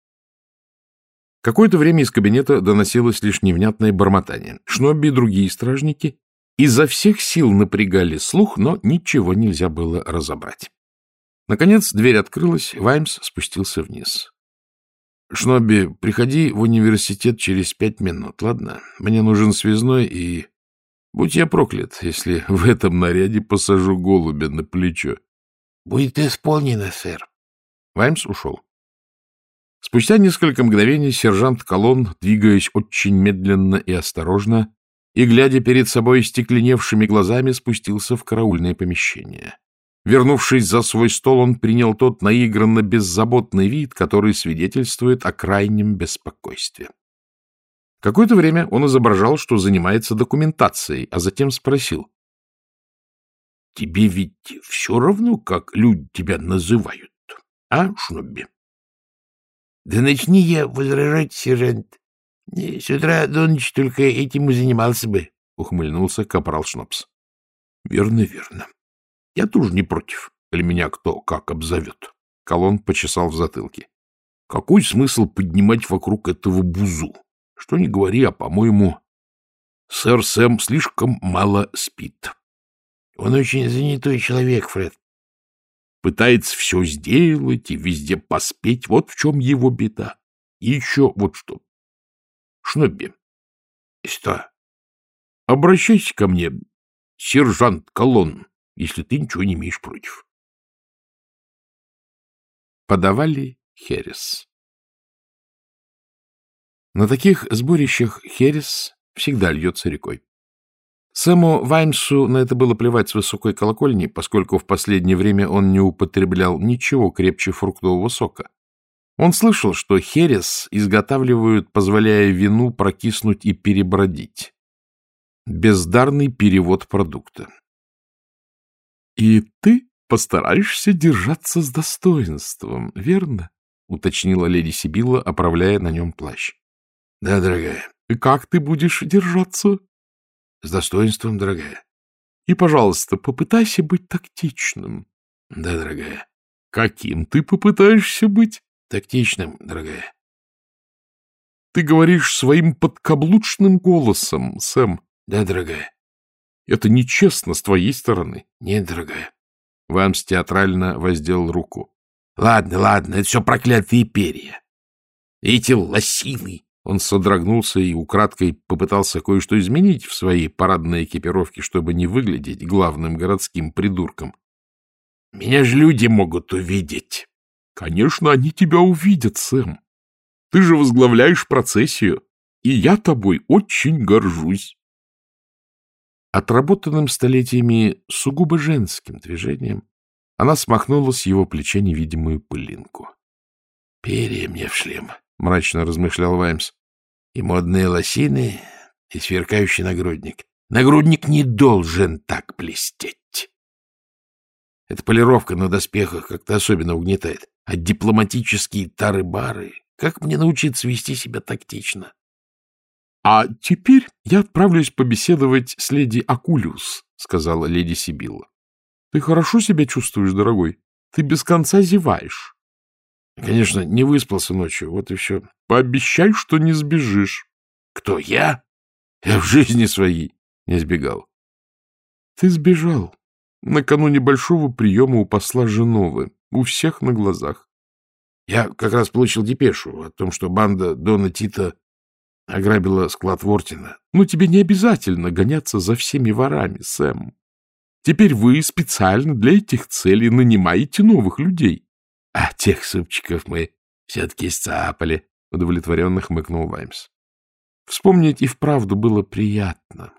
Какое-то время из кабинета доносилось лишь невнятное бормотание. Шнобби и другие стражники изо всех сил напрягали слух, но ничего нельзя было разобрать. Наконец дверь открылась, Ваймс спустился вниз. — Шнобби, приходи в университет через пять минут, ладно? Мне нужен связной, и... Будь я проклят, если в этом наряде посажу голубя на плечо. — Будет исполнено, сэр. Ваймс ушел. Спустя несколько мгновений сержант Колон, двигаясь очень медленно и осторожно, и, глядя перед собой стекленевшими глазами, спустился в караульное помещение. Вернувшись за свой стол, он принял тот наигранно беззаботный вид, который свидетельствует о крайнем беспокойстве. Какое-то время он изображал, что занимается документацией, а затем спросил. — Тебе ведь все равно, как люди тебя называют, а, Шнобби? — Да начни я возражать, сержант. С утра до ночи только этим и занимался бы, — ухмыльнулся капрал Шнобс. — Верно, верно. Я тоже не против, или меня кто как обзовет. Колон почесал в затылке. Какой смысл поднимать вокруг этого бузу? Что ни говори, а, по-моему, сэр Сэм слишком мало спит. Он очень занятой человек, Фред. Пытается все сделать и везде поспеть. Вот в чем его беда. И еще вот что. Шнобби. Что? Обращайся ко мне, сержант Колон, если ты ничего не имеешь против. Подавали херес. На таких сборищах херес всегда льется рекой. Сэму Ваймсу на это было плевать с высокой колокольни, поскольку в последнее время он не употреблял ничего крепче фруктового сока. Он слышал, что херес изготавливают, позволяя вину прокиснуть и перебродить. Бездарный перевод продукта. «И ты постараешься держаться с достоинством, верно?» — уточнила леди Сибилла, оправляя на нем плащ. — Да, дорогая. — И как ты будешь держаться? — С достоинством, дорогая. — И, пожалуйста, попытайся быть тактичным. — Да, дорогая. — Каким ты попытаешься быть? — Тактичным, дорогая. — Ты говоришь своим подкаблучным голосом, Сэм. — Да, дорогая. — Это нечестно с твоей стороны. — Нет, дорогая. Ваймс театрально воздел руку. — Ладно, ладно, это все проклятые перья. Эти лосины. Он содрогнулся и украдкой попытался кое-что изменить в своей парадной экипировке, чтобы не выглядеть главным городским придурком. — Меня же люди могут увидеть. — Конечно, они тебя увидят, Сэм. Ты же возглавляешь процессию, и я тобой очень горжусь. Отработанным столетиями сугубо женским движением она смахнула с его плеча невидимую пылинку. — Перья мне в шлем, — мрачно размышлял Ваймс. — И модные лосины, и сверкающий нагрудник. Нагрудник не должен так блестеть. Эта полировка на доспехах как-то особенно угнетает. А дипломатические тары-бары... Как мне научиться вести себя тактично? — А теперь я отправлюсь побеседовать с леди Акулиус, — сказала леди Сибилла. — Ты хорошо себя чувствуешь, дорогой? Ты без конца зеваешь. — Конечно, не выспался ночью, вот и все. Пообещай, что не сбежишь. — Кто, я? Я в жизни своей не сбегал. — Ты сбежал накануне большого приема у посла Женовы, у всех на глазах. Я как раз получил депешу о том, что банда Дона Тита ограбила склад Вортина. Но тебе не обязательно гоняться за всеми ворами, Сэм. Теперь вы специально для этих целей нанимаете новых людей. — А тех супчиков мы все-таки сцапали, — удовлетворенно хмыкнул Ваймс. Вспомнить и вправду было приятно.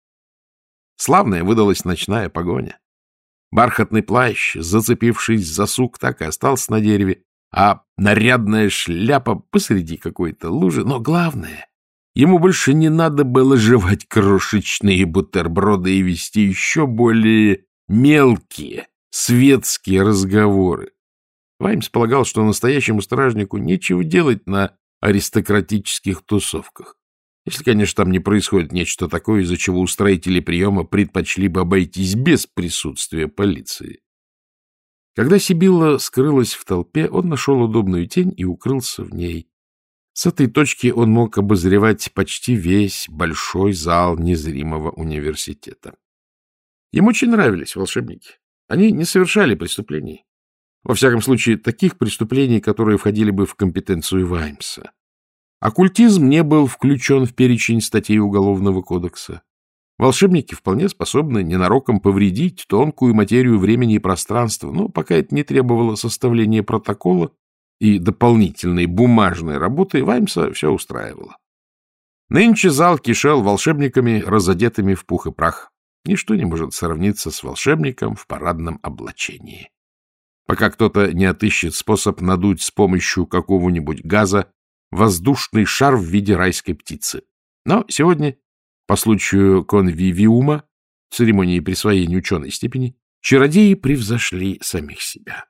Славная выдалась ночная погоня. Бархатный плащ, зацепившись за сук, так и остался на дереве, а нарядная шляпа посреди какой-то лужи. Но главное, ему больше не надо было жевать крошечные бутерброды и вести еще более мелкие светские разговоры. Ваймс полагал, что настоящему стражнику нечего делать на аристократических тусовках. Если, конечно, там не происходит нечто такое, из-за чего устроители приема предпочли бы обойтись без присутствия полиции. Когда Сибилла скрылась в толпе, он нашел удобную тень и укрылся в ней. С этой точки он мог обозревать почти весь большой зал незримого университета. Ему очень нравились волшебники. Они не совершали преступлений. Во всяком случае, таких преступлений, которые входили бы в компетенцию Ваймса. Оккультизм не был включен в перечень статей Уголовного кодекса. Волшебники вполне способны ненароком повредить тонкую материю времени и пространства, но пока это не требовало составления протокола и дополнительной бумажной работы, Ваймса все устраивало. Нынче зал кишел волшебниками, разодетыми в пух и прах. Ничто не может сравниться с волшебником в парадном облачении. Пока кто-то не отыщет способ надуть с помощью какого-нибудь газа воздушный шар в виде райской птицы. Но сегодня, по случаю конвивиума, церемонии присвоения ученой степени, чародеи превзошли самих себя.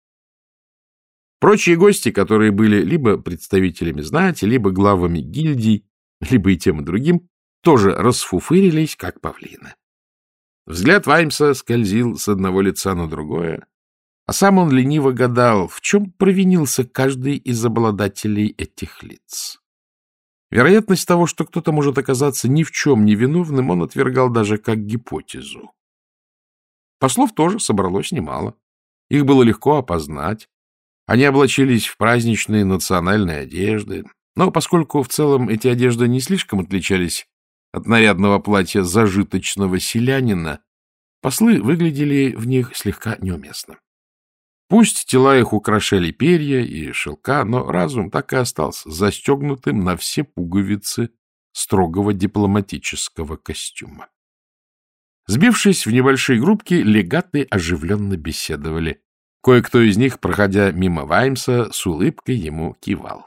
Прочие гости, которые были либо представителями знати, либо главами гильдий, либо и тем и другим, тоже расфуфырились, как павлины. Взгляд Ваймса скользил с одного лица на другое, а сам он лениво гадал, в чем провинился каждый из обладателей этих лиц. Вероятность того, что кто-то может оказаться ни в чем невиновным, он отвергал даже как гипотезу. Послов тоже собралось немало. Их было легко опознать. Они облачились в праздничные национальные одежды, но поскольку в целом эти одежды не слишком отличались от нарядного платья зажиточного селянина, послы выглядели в них слегка неуместно. Пусть тела их украшали перья и шелка, но разум так и остался застегнутым на все пуговицы строгого дипломатического костюма. Сбившись в небольшие группки, легаты оживленно беседовали. Кое-кто из них, проходя мимо Ваймса, с улыбкой ему кивал.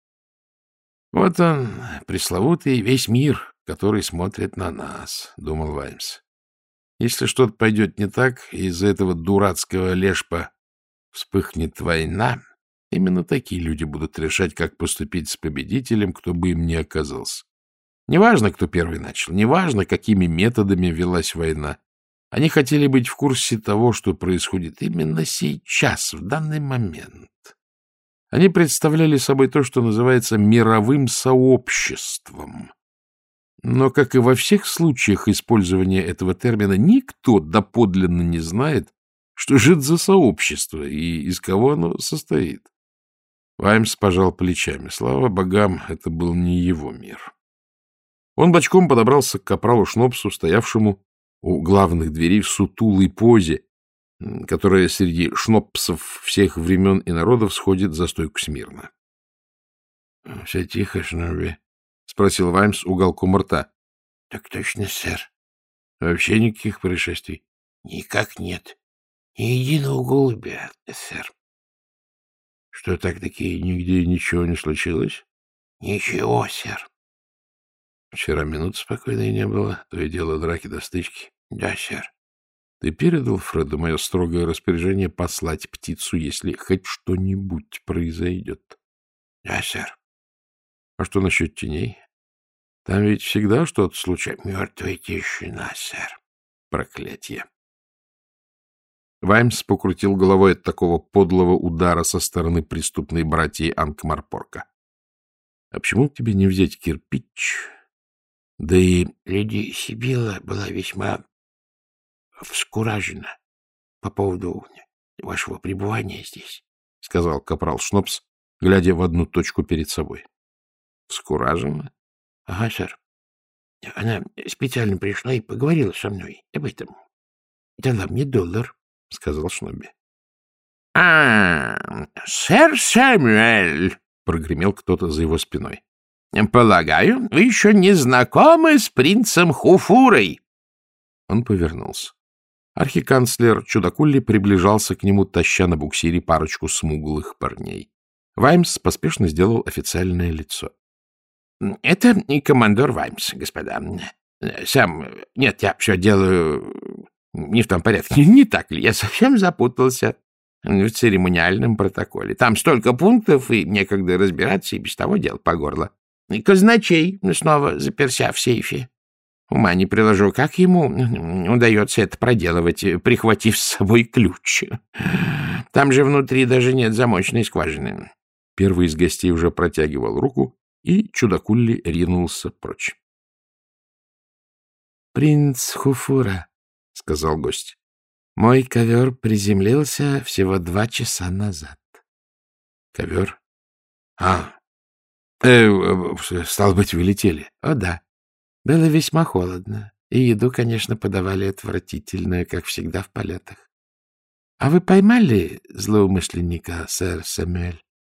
— Вот он, пресловутый весь мир, который смотрит на нас, — думал Ваймс. — Если что-то пойдет не так, из-за этого дурацкого лешпа вспыхнет война, именно такие люди будут решать, как поступить с победителем, кто бы им ни оказался. Неважно, кто первый начал, неважно, какими методами велась война. Они хотели быть в курсе того, что происходит именно сейчас, в данный момент. Они представляли собой то, что называется мировым сообществом. Но, как и во всех случаях использования этого термина, никто доподлинно не знает, что же это за сообщество и из кого оно состоит. Ваймс пожал плечами. Слава богам, это был не его мир. Он бочком подобрался к капралу Шнопсу, стоявшему у главных дверей в сутулой позе, которая среди шнопсов всех времен и народов сходит за стойку смирно. — Все тихо, Шнобби? — спросил Ваймс уголком рта. — Так точно, сэр. — Вообще никаких происшествий? — Никак нет. Ни единого голубя, сэр. — Что, так-таки нигде ничего не случилось? — Ничего, сэр. — Вчера минут спокойной не было, то и дело драки до стычки. — Да, сэр. — Ты передал Фреду мое строгое распоряжение послать птицу, если хоть что-нибудь произойдет? — Да, сэр. — А что насчет теней? Там ведь всегда что-то случается. Мертвая тишина, сэр. Проклятье. Ваймс покрутил головой от такого подлого удара со стороны преступной братьи Анкмарпорка. — А почему тебе не взять кирпич? Да и леди Сибилла была весьма вскуражена по поводу вашего пребывания здесь, — сказал капрал Шнопс, глядя в одну точку перед собой. — Вскуражена? — Ага, сэр. Она специально пришла и поговорила со мной об этом. Дала мне доллар, — сказал Шнобби. — А, сэр Сэмюэль, — прогремел кто-то за его спиной. — Полагаю, вы еще не знакомы с принцем Хуфурой. Он повернулся. Архиканцлер Чудакулли приближался к нему, таща на буксире парочку смуглых парней. Ваймс поспешно сделал официальное лицо. — Это командор Ваймс, господа. Сам... Нет, я все делаю не в том порядке. Не так ли? Я совсем запутался в церемониальном протоколе. Там столько пунктов, и некогда разбираться, и без того дел по горло. И казначей снова заперся в сейфе. Ума не приложу, как ему удается это проделывать, прихватив с собой ключ. Там же внутри даже нет замочной скважины. Первый из гостей уже протягивал руку, и Чудакулли ринулся прочь. — Принц Хуфура, — сказал гость, — мой ковер приземлился всего два часа назад. — Ковер? — А, э, стало быть, вы летели? — О, да. Было весьма холодно, и еду, конечно, подавали отвратительную, как всегда в полетах. — А вы поймали злоумышленника, сэр Сэмюэль?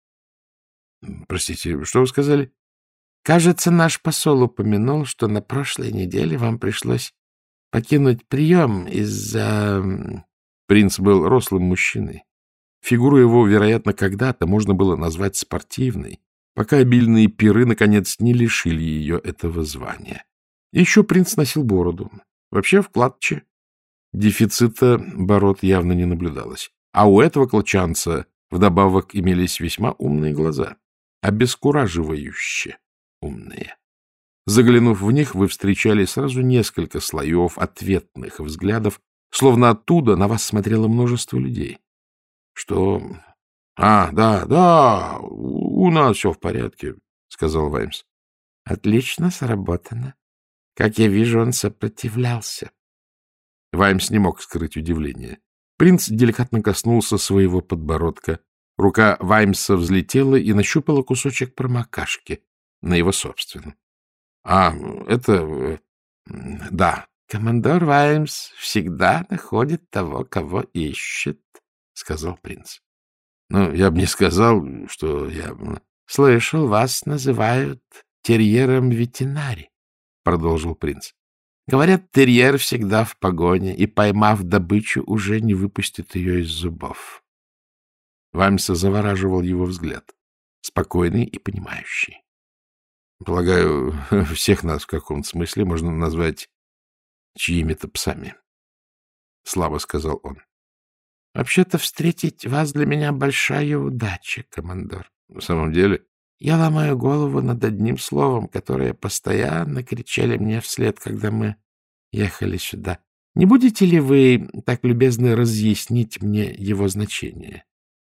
— Простите, что вы сказали? — Кажется, наш посол упомянул, что на прошлой неделе вам пришлось покинуть прием из-за... Принц был рослым мужчиной. Фигуру его, вероятно, когда-то можно было назвать спортивной, пока обильные пиры, наконец, не лишили ее этого звания. Еще принц носил бороду. Вообще в клатче. Дефицита бород явно не наблюдалось. А у этого клатчанца вдобавок имелись весьма умные глаза. Обескураживающе умные. Заглянув в них, вы встречали сразу несколько слоев ответных взглядов, словно оттуда на вас смотрело множество людей. — Что? — А, да, да, у нас все в порядке, — сказал Ваймс. — Отлично сработано. Как я вижу, он сопротивлялся. Ваймс не мог скрыть удивление. Принц деликатно коснулся своего подбородка. Рука Ваймса взлетела и нащупала кусочек промокашки на его собственном. — А, это... да. — Командор Ваймс всегда находит того, кого ищет, — сказал принц. — Ну, я бы не сказал, что я... — Слышал, вас называют терьером ветеринари, — продолжил принц. — Говорят, терьер всегда в погоне, и, поймав добычу, уже не выпустит ее из зубов. Ваймса завораживал его взгляд, спокойный и понимающий. — Полагаю, всех нас в каком-то смысле можно назвать чьими-то псами, — слабо сказал он. — Вообще-то встретить вас для меня большая удача, командор. — В самом деле? Я ломаю голову над одним словом, которое постоянно кричали мне вслед, когда мы ехали сюда. Не будете ли вы так любезны разъяснить мне его значение?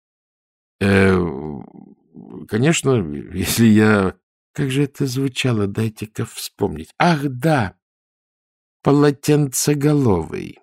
Э, конечно, если я... Как же это звучало? Дайте-ка вспомнить. Ах, да! Полотенцеголовый.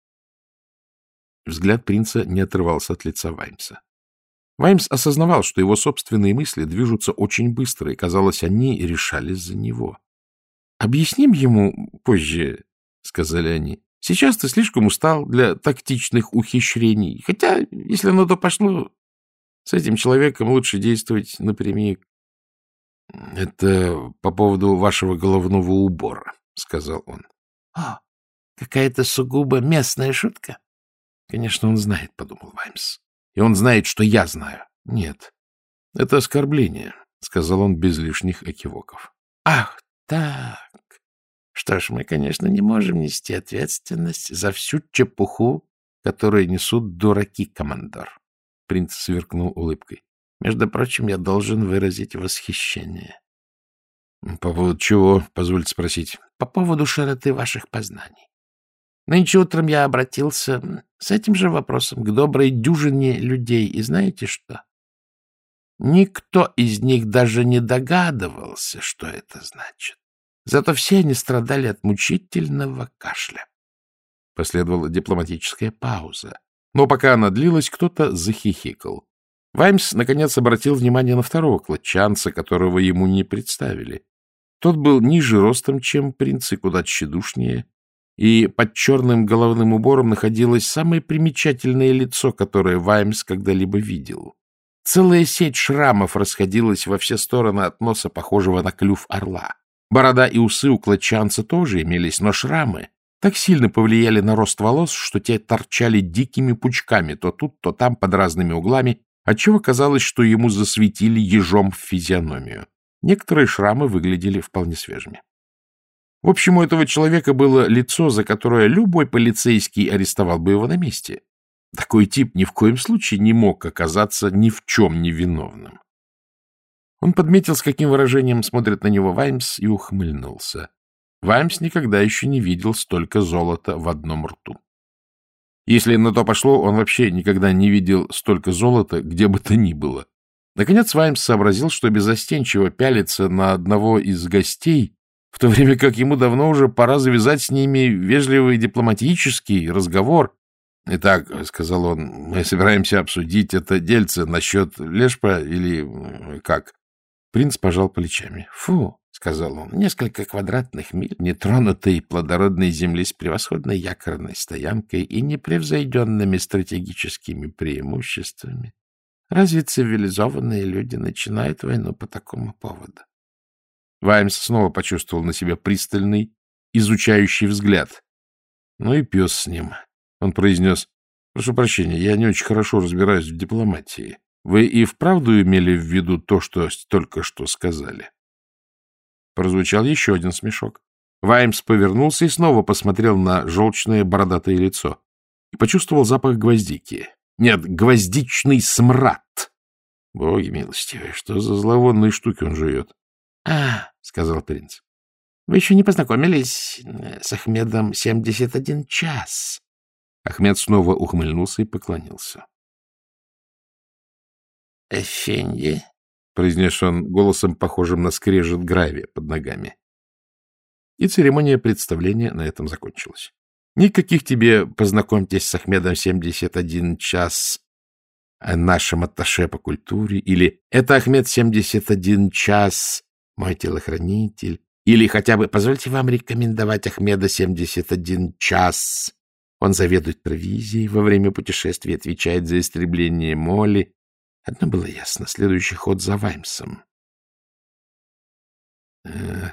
Взгляд принца не отрывался от лица Ваймса. Ваймс осознавал, что его собственные мысли движутся очень быстро, и, казалось, они решались за него. — Объясним ему позже, — сказали они. — Сейчас ты слишком устал для тактичных ухищрений. Хотя, если на то пошло, с этим человеком лучше действовать напрямик. — Это по поводу вашего головного убора, — сказал он. — О, какая-то сугубо местная шутка. — Конечно, он знает, — подумал Ваймс. — И он знает, что я знаю. — Нет, это оскорбление, — сказал он без лишних экивоков. — Ах, так. Что ж, мы, конечно, не можем нести ответственность за всю чепуху, которую несут дураки, командор. Принц сверкнул улыбкой. Между прочим, я должен выразить восхищение. — По поводу чего, позвольте спросить? — По поводу широты ваших познаний. Нынче утром я обратился с этим же вопросом к доброй дюжине людей, и знаете что? Никто из них даже не догадывался, что это значит. Зато все они страдали от мучительного кашля. Последовала дипломатическая пауза. Но пока она длилась, кто-то захихикал. Ваймс, наконец, обратил внимание на второго клатчанца, которого ему не представили. Тот был ниже ростом, чем принц, и куда тщедушнее, и под черным головным убором находилось самое примечательное лицо, которое Ваймс когда-либо видел. Целая сеть шрамов расходилась во все стороны от носа, похожего на клюв орла. Борода и усы у клатчанца тоже имелись, но шрамы так сильно повлияли на рост волос, что те торчали дикими пучками то тут, то там под разными углами, отчего казалось, что ему засветили ежом в физиономию. Некоторые шрамы выглядели вполне свежими. В общем, у этого человека было лицо, за которое любой полицейский арестовал бы его на месте. Такой тип ни в коем случае не мог оказаться ни в чем невиновным. Он подметил, с каким выражением смотрит на него Ваймс, и ухмыльнулся. Ваймс никогда еще не видел столько золота в одном рту. Если на то пошло, он вообще никогда не видел столько золота, где бы то ни было. Наконец Ваймс сообразил, что беззастенчиво пялится на одного из гостей, в то время как ему давно уже пора завязать с ними вежливый дипломатический разговор. — Итак, — сказал он, — мы собираемся обсудить это дельце насчет Лешпа или как? Принц пожал плечами. — Фу, — сказал он, — несколько квадратных миль нетронутой плодородной земли с превосходной якорной стоянкой и непревзойденными стратегическими преимуществами. Разве цивилизованные люди начинают войну по такому поводу? Ваймс снова почувствовал на себе пристальный, изучающий взгляд. Ну и пес с ним. Он произнес: — Прошу прощения, я не очень хорошо разбираюсь в дипломатии. Вы и вправду имели в виду то, что только что сказали? Прозвучал еще один смешок. Ваймс повернулся и снова посмотрел на желчное бородатое лицо и почувствовал запах гвоздики. Нет, гвоздичный смрад. Боги милостивые, что за зловонные штуки он жует? — А, — сказал принц, — вы еще не познакомились с Ахмедом семьдесят один час. Ахмед снова ухмыльнулся и поклонился. — Эфенди, — произнес он голосом, похожим на скрежет гравия под ногами. И церемония представления на этом закончилась. Никаких тебе «познакомьтесь с Ахмедом семьдесят один час», нашим атташе по культуре, или «это Ахмед семьдесят один час, мой телохранитель», или хотя бы «позвольте вам рекомендовать Ахмеда семьдесят один час». Он заведует провизией во время путешествия, отвечает за истребление моли. Одно было ясно — следующий ход за Ваймсом. «Это...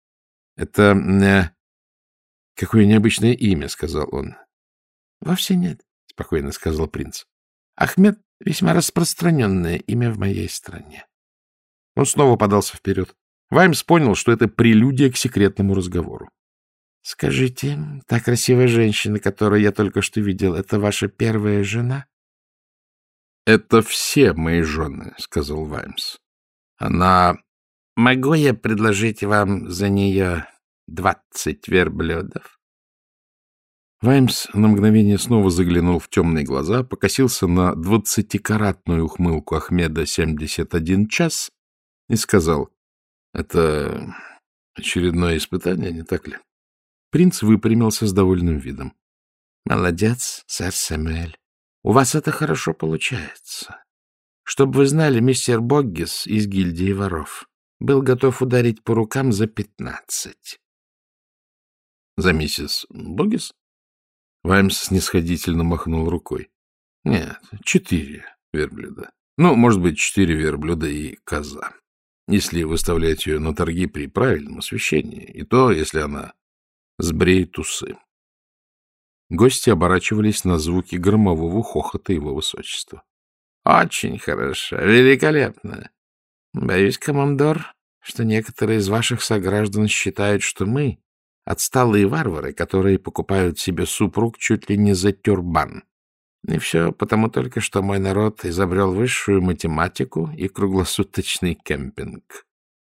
какое необычное имя», — сказал он. — Вовсе нет, — спокойно сказал принц. — Ахмед — весьма распространенное имя в моей стране. Он снова подался вперед. Ваймс понял, что это прелюдия к секретному разговору. — Скажите, та красивая женщина, которую я только что видел, это ваша первая жена? — Это все мои жены, — сказал Ваймс. — Она... — Могу я предложить вам за нее двадцать верблюдов? Ваймс на мгновение снова заглянул в темные глаза, покосился на двадцатикаратную ухмылку Ахмеда семьдесят один час и сказал: — Это очередное испытание, не так ли? Принц выпрямился с довольным видом. — Молодец, сэр Сэмюэль. У вас это хорошо получается. Чтобы вы знали, мистер Боггис из гильдии воров был готов ударить по рукам за пятнадцать. — За миссис Боггис? Ваймс снисходительно махнул рукой. — Нет, четыре верблюда. Ну, может быть, четыре верблюда и коза, если выставлять ее на торги при правильном освещении, и то, если она сбреет усы. Гости оборачивались на звуки громового хохота его высочества. — Очень хорошо, великолепно. Боюсь, командор, что некоторые из ваших сограждан считают, что мы — отсталые варвары, которые покупают себе супруг чуть ли не за тюрбан. И все потому только, что мой народ изобрел высшую математику и круглосуточный кемпинг.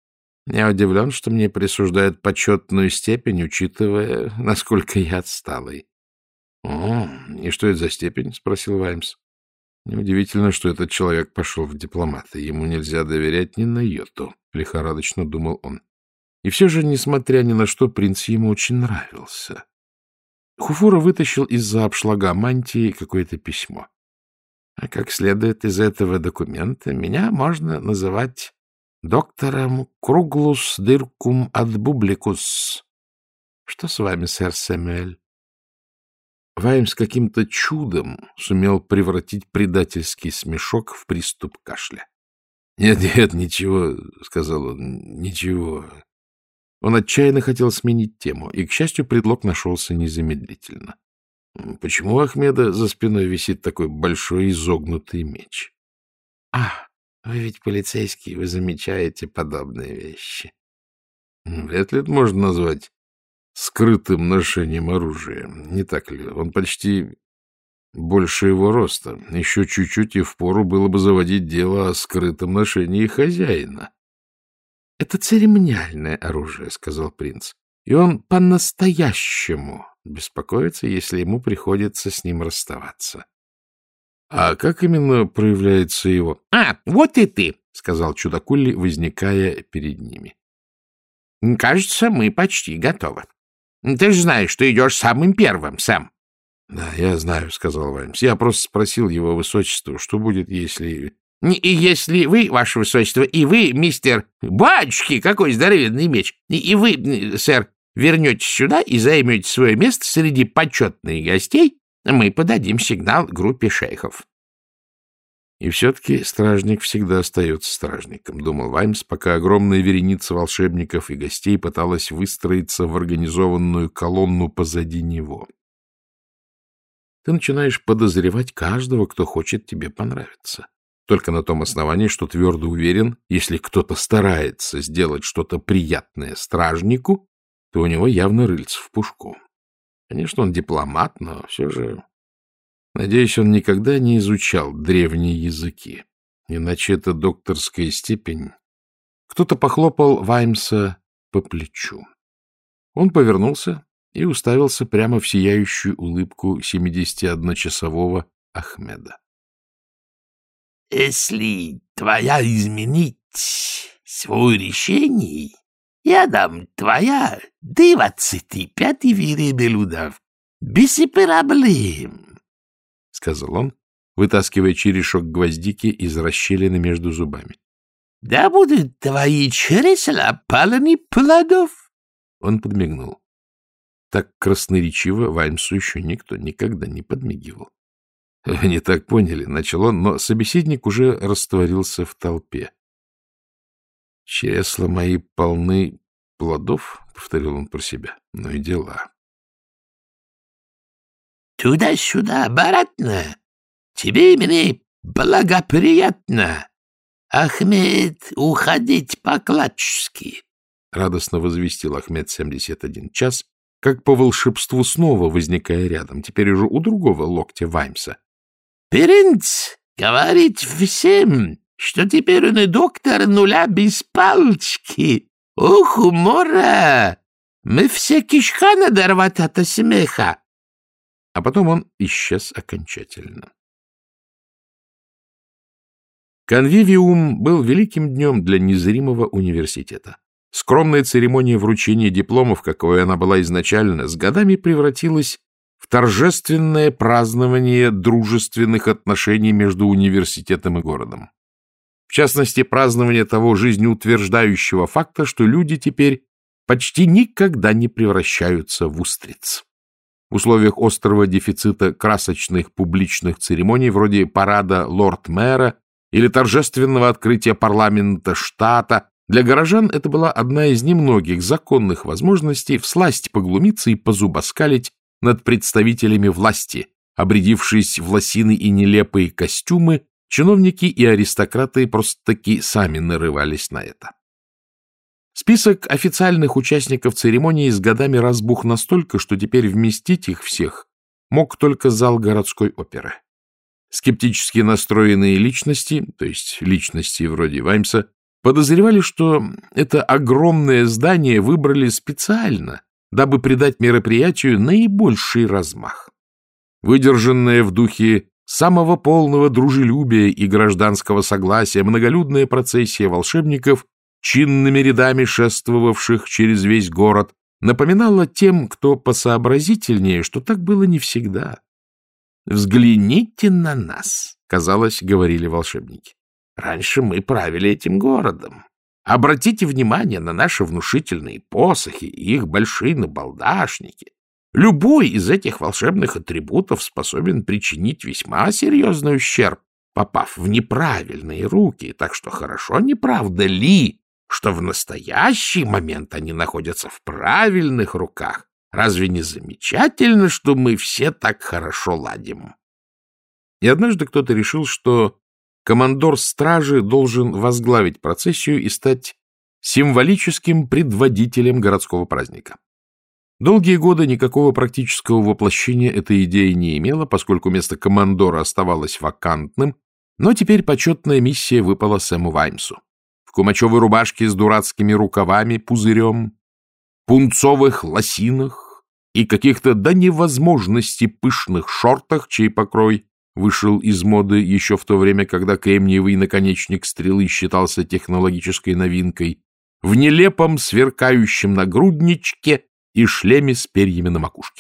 Я удивлен, что мне присуждают почетную степень, учитывая, насколько я отсталый. — О, и что это за степень? — спросил Ваймс. Неудивительно, что этот человек пошел в дипломаты. Ему нельзя доверять ни на йоту, — лихорадочно думал он. И все же, несмотря ни на что, принц ему очень нравился. Хуфура вытащил из-за обшлага мантии какое-то письмо. А как следует из этого документа, меня можно называть доктором Круглус Дыркум Адбубликус. Что с вами, сэр Сэмюэль? Ваймс каким-то чудом сумел превратить предательский смешок в приступ кашля. — Нет, нет, ничего, — сказал он, — ничего. Он отчаянно хотел сменить тему, и, к счастью, предлог нашелся незамедлительно. — Почему у Ахмеда за спиной висит такой большой изогнутый меч? — А, вы ведь полицейский, вы замечаете подобные вещи. Вряд ли это можно назвать скрытым ношением оружия, не так ли? Он почти больше его роста. Еще чуть-чуть и впору было бы заводить дело о скрытом ношении хозяина. — Это церемониальное оружие, — сказал принц, — и он по-настоящему беспокоится, если ему приходится с ним расставаться. — А как именно проявляется его... — А, вот и ты, — сказал чудакулли, возникая перед ними. — Кажется, мы почти готовы. Ты же знаешь, что идешь самым первым, Сэм. — Да, я знаю, — сказал Ваймс. — Я просто спросил его высочество, что будет, если... — И если вы, ваше высочество, и вы, мистер... Батюшки, какой здоровенный меч! И, и вы, сэр, вернетесь сюда и займете свое место среди почетных гостей, мы подадим сигнал группе шейхов. И все-таки стражник всегда остается стражником, — думал Ваймс, пока огромная вереница волшебников и гостей пыталась выстроиться в организованную колонну позади него. Ты начинаешь подозревать каждого, кто хочет тебе понравиться. Только на том основании, что твердо уверен, если кто-то старается сделать что-то приятное стражнику, то у него явно рыльце в пушку. Конечно, он дипломат, но все же... Надеюсь, он никогда не изучал древние языки. Иначе это докторская степень. Кто-то похлопал Ваймса по плечу. Он повернулся и уставился прямо в сияющую улыбку семидесятиодночасового Ахмеда. — Если твоя изменить свое решение, я дам твоя двадцать пять верблюдов без проблем, — сказал он, вытаскивая черешок гвоздики из расщелины между зубами. — Да будут твои чресла полны плодов. Он подмигнул. Так красноречиво Ваймсу еще никто никогда не подмигивал. — Вы не так поняли, — начал он, но собеседник уже растворился в толпе. — Чресла мои полны плодов, — повторил он про себя, — ну и дела. — Туда-сюда, обратно. Тебе мне благоприятно. Ахмед, уходить по-клачески, — радостно возвестил Ахмед семьдесят один час, как по волшебству снова возникая рядом, теперь уже у другого локтя Ваймса. — Принц говорит всем, что теперь он и доктор нуля без палочки. Ух, умора! Мы все кишка надорвать от смеха. А потом он исчез окончательно. Конвивиум был великим днем для незримого университета. Скромная церемония вручения дипломов, какой она была изначально, с годами превратилась в торжественное празднование дружественных отношений между университетом и городом. В частности, празднование того жизнеутверждающего факта, что люди теперь почти никогда не превращаются в устриц. В условиях острого дефицита красочных публичных церемоний вроде парада лорд-мэра или торжественного открытия парламента штата, для горожан это была одна из немногих законных возможностей всласть поглумиться и позубоскалить над представителями власти. Обрядившись в лосины и нелепые костюмы, чиновники и аристократы просто-таки сами нарывались на это. Список официальных участников церемонии с годами разбух настолько, что теперь вместить их всех мог только зал городской оперы. Скептически настроенные личности, то есть личности вроде Ваймса, Подозревали, что это огромное здание выбрали специально, дабы придать мероприятию наибольший размах. Выдержанная в духе самого полного дружелюбия и гражданского согласия многолюдная процессия волшебников, чинными рядами шествовавших через весь город, напоминала тем, кто посообразительнее, что так было не всегда. «Взгляните на нас», — казалось, говорили волшебники. «Раньше мы правили этим городом. Обратите внимание на наши внушительные посохи и их большие набалдашники. Любой из этих волшебных атрибутов способен причинить весьма серьезный ущерб, попав в неправильные руки, так что хорошо, не правда ли, что в настоящий момент они находятся в правильных руках? Разве не замечательно, что мы все так хорошо ладим?» И однажды кто-то решил, что командор стражи должен возглавить процессию и стать символическим предводителем городского праздника. Долгие годы никакого практического воплощения эта идея не имела, поскольку место командора оставалось вакантным, но теперь почетная миссия выпала Сэму Ваймсу. В кумачевой рубашке с дурацкими рукавами, пузырем, пунцовых лосинах и каких-то до невозможности пышных шортах, чей покрой вышел из моды еще в то время, когда кремниевый наконечник стрелы считался технологической новинкой, в нелепом сверкающем нагрудничке и шлеме с перьями на макушке.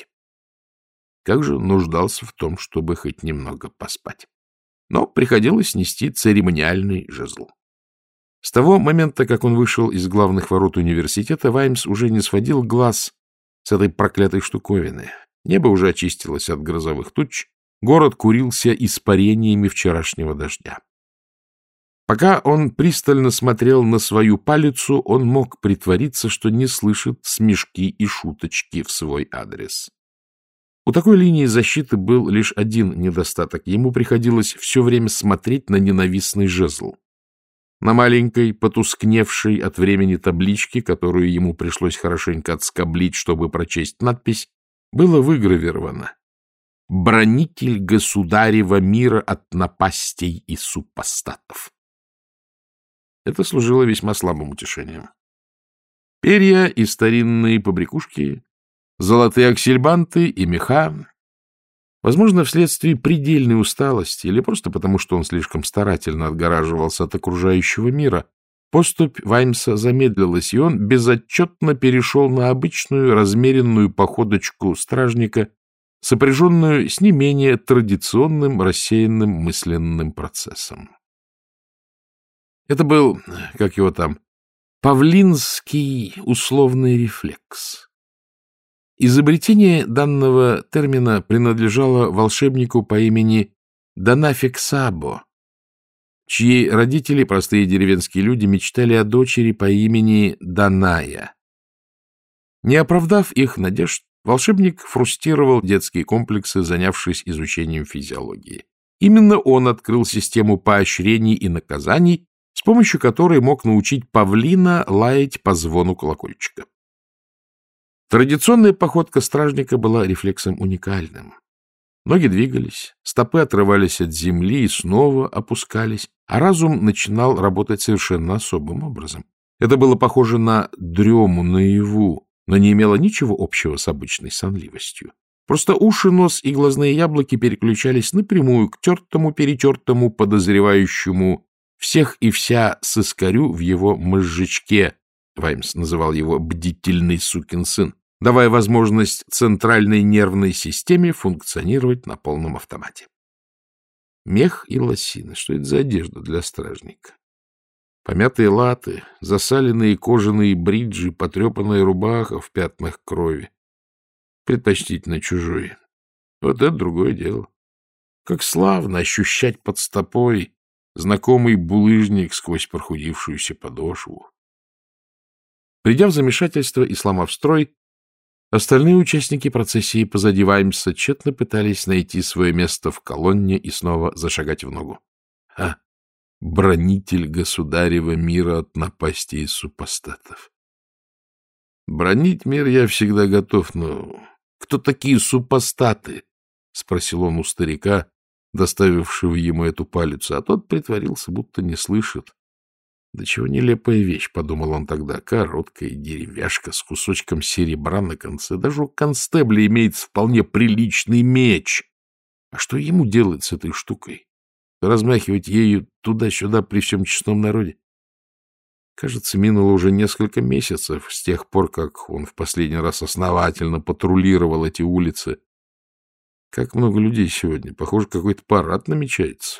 Как же нуждался в том, чтобы хоть немного поспать. Но приходилось нести церемониальный жезл. С того момента, как он вышел из главных ворот университета, Ваймс уже не сводил глаз с этой проклятой штуковины. Небо уже очистилось от грозовых туч, город курился испарениями вчерашнего дождя. Пока он пристально смотрел на свою палицу, он мог притвориться, что не слышит смешки и шуточки в свой адрес. У такой линии защиты был лишь один недостаток. Ему приходилось все время смотреть на ненавистный жезл. На маленькой, потускневшей от времени табличке, которую ему пришлось хорошенько отскоблить, чтобы прочесть надпись, было выгравировано: «Бранитель государева мира от напастей и супостатов». Это служило весьма слабым утешением. Перья и старинные побрякушки, золотые аксельбанты и меха. Возможно, вследствие предельной усталости или просто потому, что он слишком старательно отгораживался от окружающего мира, поступь Ваймса замедлилась, и он безотчетно перешел на обычную размеренную походочку стражника, сопряженную с не менее традиционным рассеянным мысленным процессом. Это был, как его там, павлинский условный рефлекс. Изобретение данного термина принадлежало волшебнику по имени Данафик Сабо, чьи родители, простые деревенские люди, мечтали о дочери по имени Даная. Не оправдав их надежд, волшебник фрустировал детские комплексы, занявшись изучением физиологии. Именно он открыл систему поощрений и наказаний, с помощью которой мог научить павлина лаять по звону колокольчика. Традиционная походка стражника была рефлексом уникальным. Ноги двигались, стопы отрывались от земли и снова опускались, а разум начинал работать совершенно особым образом. Это было похоже на дрему наяву, но не имело ничего общего с обычной сонливостью. Просто уши, нос и глазные яблоки переключались напрямую к тертому-перетертому, подозревающему всех и вся сыскарю в его мозжечке, Ваймс называл его «бдительный сукин сын», давая возможность центральной нервной системе функционировать на полном автомате. Мех и лосины. Что это за одежда для стражника? Помятые латы, засаленные кожаные бриджи, потрепанная рубаха в пятнах крови. Предпочтительно чужой. Вот это другое дело. Как славно ощущать под стопой знакомый булыжник сквозь прохудившуюся подошву. Придя в замешательство и сломав строй, остальные участники процессии позади Ваймса тщетно пытались найти свое место в колонне и снова зашагать в ногу. А, бранитель государева мира от напасти и супостатов. Бранить мир я всегда готов, но кто такие супостаты? — спросил он у старика, доставившего ему эту палицу, а тот притворился, будто не слышит. Да чего нелепая вещь, — подумал он тогда, — короткая деревяшка с кусочком серебра на конце. Даже у констебля имеется вполне приличный меч. А что ему делать с этой штукой? Размахивать ею туда-сюда при всем честном народе? Кажется, минуло уже несколько месяцев с тех пор, как он в последний раз основательно патрулировал эти улицы. Как много людей сегодня. Похоже, какой-то парад намечается.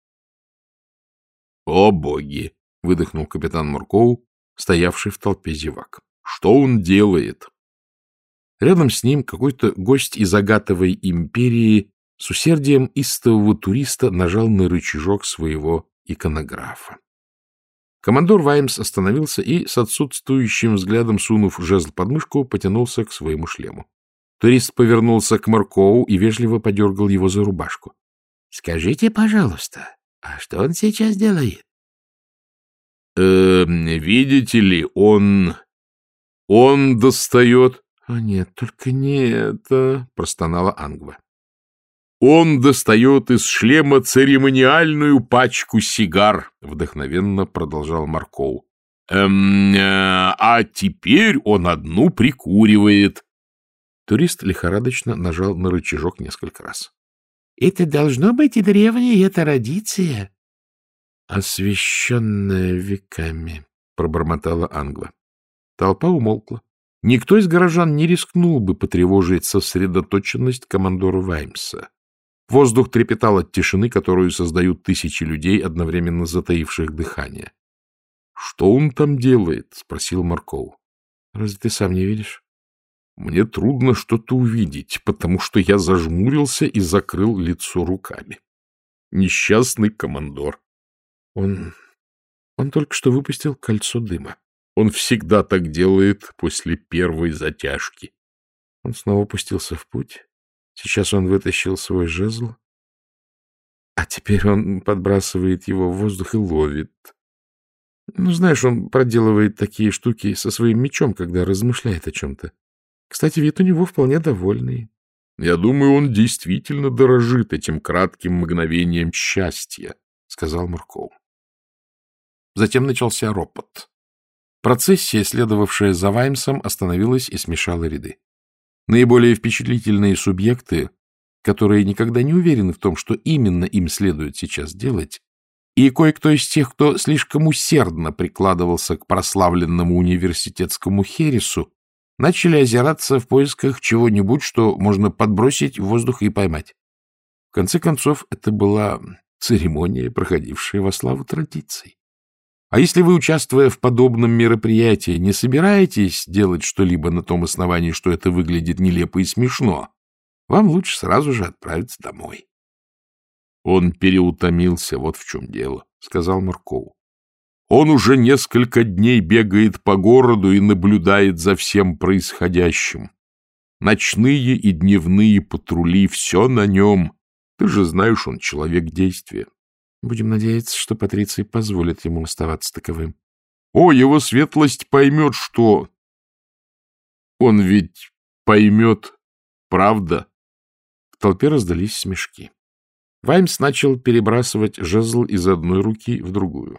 — О, боги! — выдохнул капитан Муркоу, стоявший в толпе зевак. — Что он делает? Рядом с ним какой-то гость из Агатовой империи с усердием истового туриста нажал на рычажок своего иконографа. Командор Ваймс остановился и, с отсутствующим взглядом сунув жезл под мышку, потянулся к своему шлему. Турист повернулся к Муркоу и вежливо подергал его за рубашку. — Скажите, пожалуйста, а что он сейчас делает? Э, видите ли, он... он достает... — О, нет, только не это, — простонала Ангва. — Он достает из шлема церемониальную пачку сигар, — вдохновенно продолжал Муркоу. Эм, э, а теперь он одну прикуривает. Турист лихорадочно нажал на рычажок несколько раз. — Это должно быть и древняя традиция. Освященная веками, — пробормотала Ангва. Толпа умолкла. Никто из горожан не рискнул бы потревожить сосредоточенность командора Ваймса. Воздух трепетал от тишины, которую создают тысячи людей, одновременно затаивших дыхание. — Что он там делает? — спросил Муркоу. — Разве ты сам не видишь? — Мне трудно что-то увидеть, потому что я зажмурился и закрыл лицо руками. Несчастный командор. Он... он только что выпустил кольцо дыма. Он всегда так делает после первой затяжки. Он снова пустился в путь. Сейчас он вытащил свой жезл, а теперь он подбрасывает его в воздух и ловит. Ну, знаешь, он проделывает такие штуки со своим мечом, когда размышляет о чем-то. Кстати, вид у него вполне довольный. Я думаю, он действительно дорожит этим кратким мгновением счастья, — сказал Муркоу. Затем начался ропот. Процессия, следовавшая за Ваймсом, остановилась и смешала ряды. Наиболее впечатлительные субъекты, которые никогда не уверены в том, что именно им следует сейчас делать, и кое-кто из тех, кто слишком усердно прикладывался к прославленному университетскому хересу, начали озираться в поисках чего-нибудь, что можно подбросить в воздух и поймать. В конце концов, это была церемония, проходившая во славу традиций. А если вы, участвуя в подобном мероприятии, не собираетесь делать что-либо на том основании, что это выглядит нелепо и смешно, вам лучше сразу же отправиться домой. — Он переутомился, вот в чем дело, — сказал Муркоу. — Он уже несколько дней бегает по городу и наблюдает за всем происходящим. Ночные и дневные патрули — все на нем. Ты же знаешь, он человек действия. Будем надеяться, что Патриций позволит ему оставаться таковым. О, его светлость поймет, что... Он ведь поймет, правда? В толпе раздались смешки. Ваймс начал перебрасывать жезл из одной руки в другую.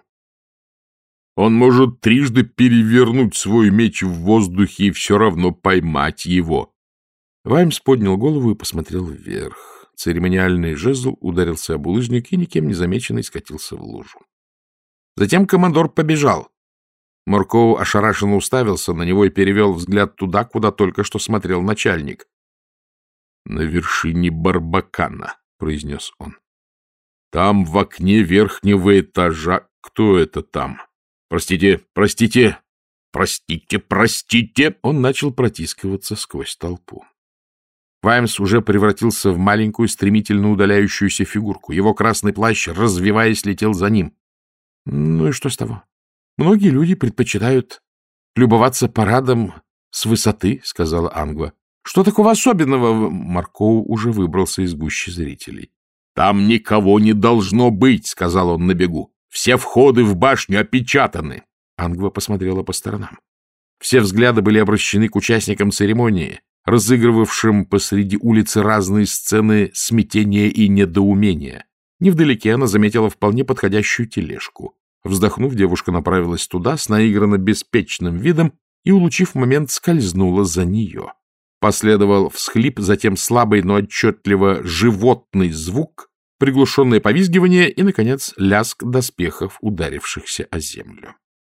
Он может трижды перевернуть свой меч в воздухе и все равно поймать его. Ваймс поднял голову и посмотрел вверх. Церемониальный жезл ударился об булыжник и, никем не замеченный, скатился в лужу. Затем командор побежал. Муркоу ошарашенно уставился на него и перевел взгляд туда, куда только что смотрел начальник. — На вершине Барбакана, — произнес он. — Там в окне верхнего этажа... Кто это там? Простите, простите, простите, простите! Он начал протискиваться сквозь толпу. Ваймс уже превратился в маленькую, стремительно удаляющуюся фигурку. Его красный плащ, развиваясь, летел за ним. Ну и что с того? Многие люди предпочитают любоваться парадом с высоты, — сказала Ангва. — Что такого особенного? Муркоу уже выбрался из гущи зрителей. — Там никого не должно быть, — сказал он на бегу. — Все входы в башню опечатаны. Ангва посмотрела по сторонам. Все взгляды были обращены к участникам церемонии, разыгрывавшим посреди улицы разные сцены смятения и недоумения. Невдалеке она заметила вполне подходящую тележку. Вздохнув, девушка направилась туда с наигранно беспечным видом и, улучив момент, скользнула за нее. Последовал всхлип, затем слабый, но отчетливо животный звук, приглушенное повизгивание и, наконец, лязг доспехов, ударившихся о землю.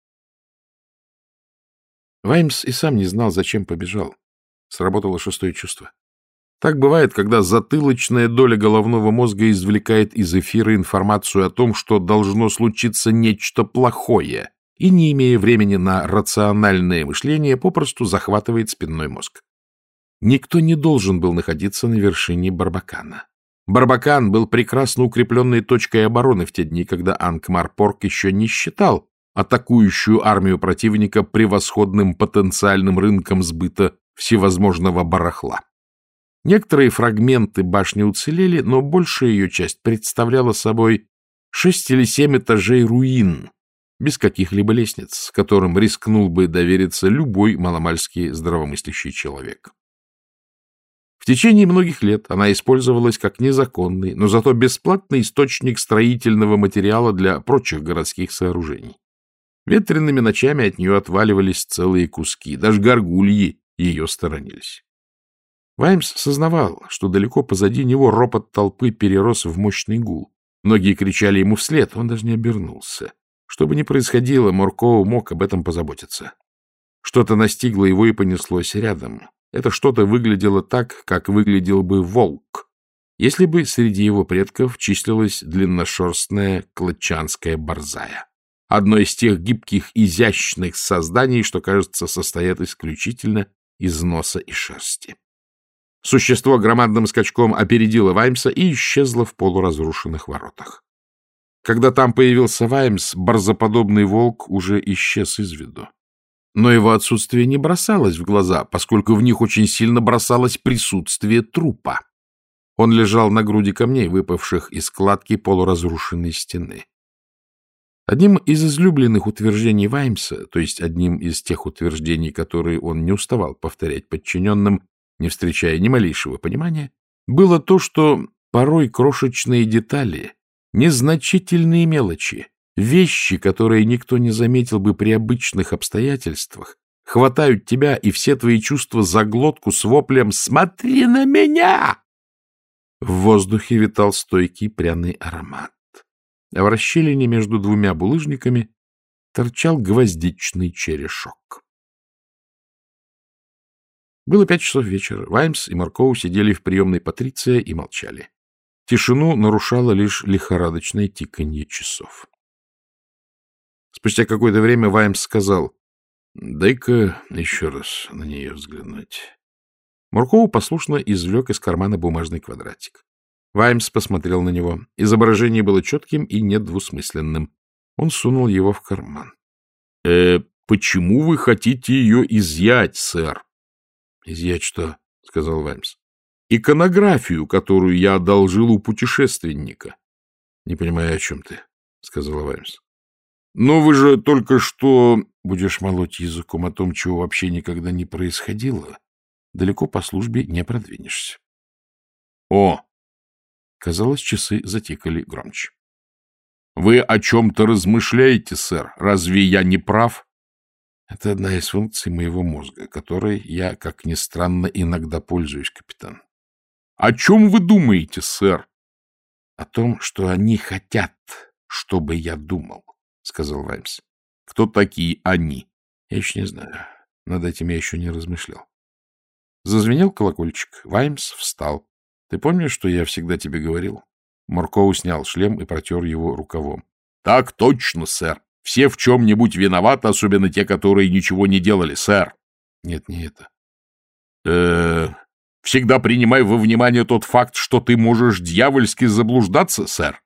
Ваймс и сам не знал, зачем побежал. Сработало шестое чувство. Так бывает, когда затылочная доля головного мозга извлекает из эфира информацию о том, что должно случиться нечто плохое, и, не имея времени на рациональное мышление, попросту захватывает спинной мозг. Никто не должен был находиться на вершине Барбакана. Барбакан был прекрасно укрепленной точкой обороны в те дни, когда Анкмар-Порк еще не считал атакующую армию противника превосходным потенциальным рынком сбыта всевозможного барахла. Некоторые фрагменты башни уцелели, но большая ее часть представляла собой шесть или семь этажей руин, без каких-либо лестниц, которым рискнул бы довериться любой маломальски здравомыслящий человек. В течение многих лет она использовалась как незаконный, но зато бесплатный источник строительного материала для прочих городских сооружений. Ветреными ночами от нее отваливались целые куски, даже горгульи ее сторонились. Ваймс сознавал, что далеко позади него ропот толпы перерос в мощный гул. Многие кричали ему вслед, он даже не обернулся. Что бы ни происходило, Моркоу мог об этом позаботиться. Что-то настигло его и понеслось рядом. Это что-то выглядело так, как выглядел бы волк, если бы среди его предков числилась длинношерстная клатчанская борзая. Одно из тех гибких, изящных созданий, что, кажется, состоят исключительно из носа и шерсти. Существо громадным скачком опередило Ваймса и исчезло в полуразрушенных воротах. Когда там появился Ваймс, борзоподобный волк уже исчез из виду. Но его отсутствие не бросалось в глаза, поскольку в них очень сильно бросалось присутствие трупа. Он лежал на груди камней, выпавших из кладки полуразрушенной стены. Одним из излюбленных утверждений Ваймса, то есть одним из тех утверждений, которые он не уставал повторять подчиненным, не встречая ни малейшего понимания, было то, что порой крошечные детали, незначительные мелочи, вещи, которые никто не заметил бы при обычных обстоятельствах, хватают тебя и все твои чувства за глотку с воплем «Смотри на меня!». В воздухе витал стойкий пряный аромат, а в расщелине между двумя булыжниками торчал гвоздичный черешок. Было пять часов вечера. Ваймс и Моркоу сидели в приемной Патриция и молчали. Тишину нарушало лишь лихорадочное тиканье часов. Спустя какое-то время Ваймс сказал: «Дай-ка еще раз на нее взглянуть». Моркоу послушно извлек из кармана бумажный квадратик. Ваймс посмотрел на него. Изображение было четким и недвусмысленным. Он сунул его в карман. «Э, почему вы хотите ее изъять, сэр?» «Изъять что?» — сказал Ваймс. «Иконографию, которую я одолжил у путешественника». «Не понимаю, о чем ты», — сказал Ваймс. «Но вы же только что...» «Будешь молоть языком о том, чего вообще никогда не происходило, далеко по службе не продвинешься». «О!» Казалось, часы затикали громче. «Вы о чем-то размышляете, сэр? Разве я не прав?» «Это одна из функций моего мозга, которой я, как ни странно, иногда пользуюсь, капитан». «О чем вы думаете, сэр?» «О том, что они хотят, чтобы я думал», — сказал Ваймс. «Кто такие они?» «Я еще не знаю. Над этим я еще не размышлял». Зазвенел колокольчик. Ваймс встал. «Ты помнишь, что я всегда тебе говорил?» Моркоу снял шлем и протер его рукавом. «Так точно, сэр. Все в чем-нибудь виноваты, особенно те, которые ничего не делали, сэр». «Нет, не это». «Э-э, всегда принимай во внимание тот факт, что ты можешь дьявольски заблуждаться, сэр».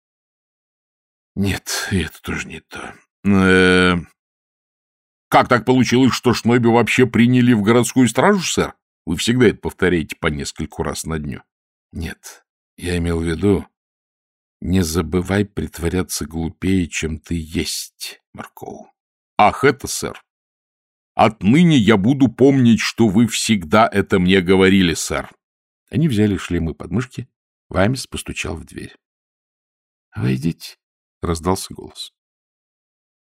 «Нет, это тоже не то». «Э-э, как так получилось, что Шнойби вообще приняли в городскую стражу, сэр? Вы всегда это повторяете по нескольку раз на дню». «Нет, я имел в виду, не забывай притворяться глупее, чем ты есть, Моркоу». «Ах, это, сэр! Отныне я буду помнить, что вы всегда это мне говорили, сэр». Они взяли шлемы под мышки. Ваймс постучал в дверь. «Войдите», — раздался голос.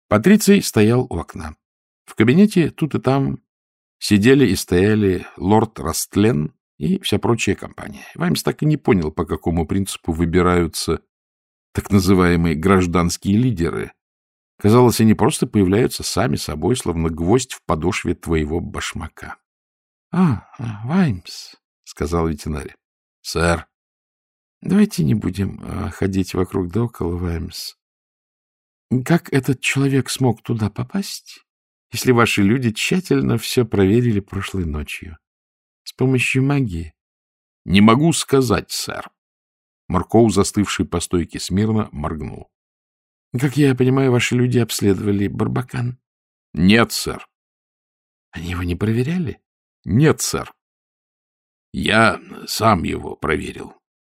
Патриций стоял у окна. В кабинете тут и там сидели и стояли лорд Растлен и вся прочая компания. Ваймс так и не понял, по какому принципу выбираются так называемые гражданские лидеры. Казалось, они просто появляются сами собой, словно гвоздь в подошве твоего башмака. — А, Ваймс, — сказал ветеринар. — Сэр. — Давайте не будем а, ходить вокруг да около, Ваймс. Как этот человек смог туда попасть, если ваши люди тщательно все проверили прошлой ночью? С помощью магии? — Не могу сказать, сэр. Маркоу, застывший по стойке смирно, моргнул. — Как я понимаю, ваши люди обследовали Барбакан? — Нет, сэр. — Они его не проверяли? — Нет, сэр. Я сам его проверил.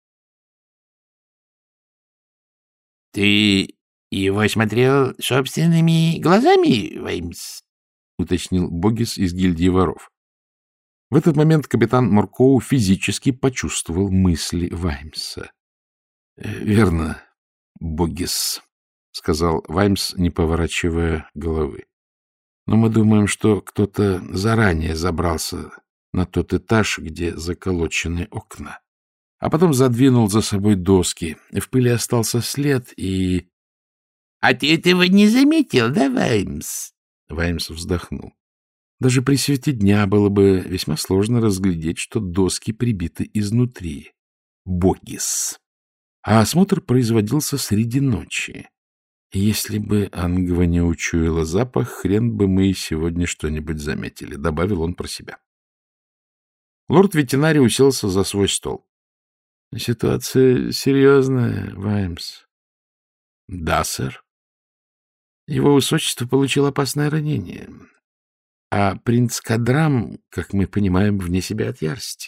— Ты его смотрел собственными глазами, Ваймс? — уточнил Богис из гильдии воров. В этот момент капитан Маркоу физически почувствовал мысли Ваймса. — Верно, Богис, — сказал Ваймс, не поворачивая головы. — Но мы думаем, что кто-то заранее забрался на тот этаж, где заколочены окна, а потом задвинул за собой доски. В пыли остался след, и... — А ты этого не заметил, да, Ваймс? Ваймс вздохнул. Даже при свете дня было бы весьма сложно разглядеть, что доски прибиты изнутри. Богис. А осмотр производился среди ночи. Если бы Ангва не учуяла запах, хрен бы мы и сегодня что-нибудь заметили, — добавил он про себя. Лорд-ветеринарий уселся за свой стол. — Ситуация серьезная, Ваймс. — Да, сэр. Его высочество получил опасное ранение, а принц Кадрам, как мы понимаем, вне себя от ярости.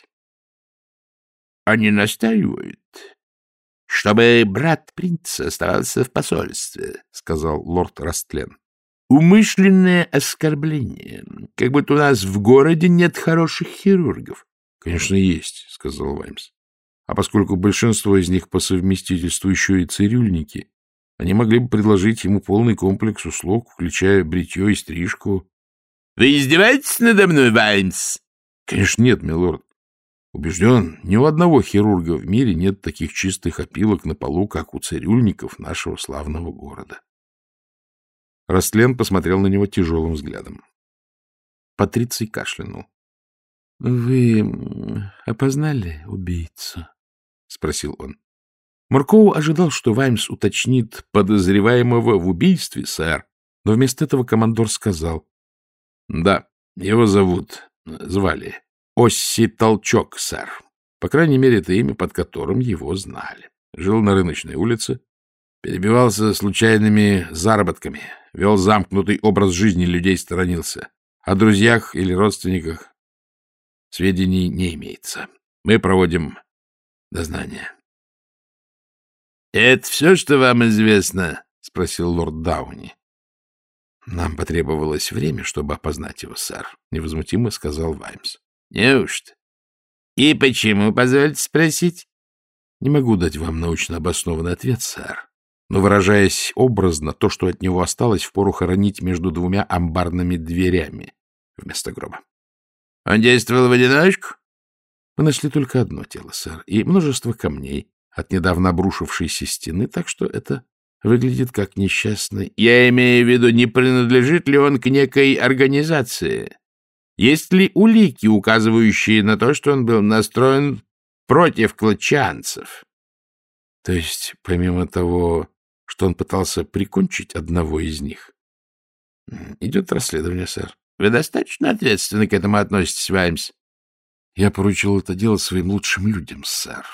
— Они настаивают, чтобы брат принца оставался в посольстве, — сказал лорд Растлен. — Умышленное оскорбление, как будто у нас в городе нет хороших хирургов. — Конечно, есть, — сказал Ваймс. А поскольку большинство из них по совместительству еще и цирюльники, они могли бы предложить ему полный комплекс услуг, включая бритье и стрижку. — Вы издеваетесь надо мной, Ваймс? — Конечно, нет, милорд. Убежден, ни у одного хирурга в мире нет таких чистых опилок на полу, как у цирюльников нашего славного города. Растлен посмотрел на него тяжелым взглядом. Патриций кашлянул. — Вы опознали убийцу? — спросил он. Маркоу ожидал, что Ваймс уточнит подозреваемого в убийстве, сэр, но вместо этого командор сказал. — Да, его зовут, звали Осси Толчок, сэр. По крайней мере, это имя, под которым его знали. Жил на рыночной улице, перебивался случайными заработками, вел замкнутый образ жизни, людей сторонился. О друзьях или родственниках сведений не имеется. Мы проводим дознание. — Это все, что вам известно? — спросил лорд Дауни. — Нам потребовалось время, чтобы опознать его, сэр, — невозмутимо сказал Ваймс. — Неужто? И почему, позвольте спросить? — Не могу дать вам научно обоснованный ответ, сэр, но, выражаясь образно, то, что от него осталось, впору хоронить между двумя амбарными дверями вместо гроба. — Он действовал в одиночку? — Мы нашли только одно тело, сэр, и множество камней от недавно обрушившейся стены, так что это выглядит как несчастный... — Я имею в виду, не принадлежит ли он к некой организации? Есть ли улики, указывающие на то, что он был настроен против клатчанцев? — То есть, помимо того, что он пытался прикончить одного из них? — Идет расследование, сэр. — Вы достаточно ответственно к этому относитесь, Ваймс? — Я поручил это дело своим лучшим людям, сэр.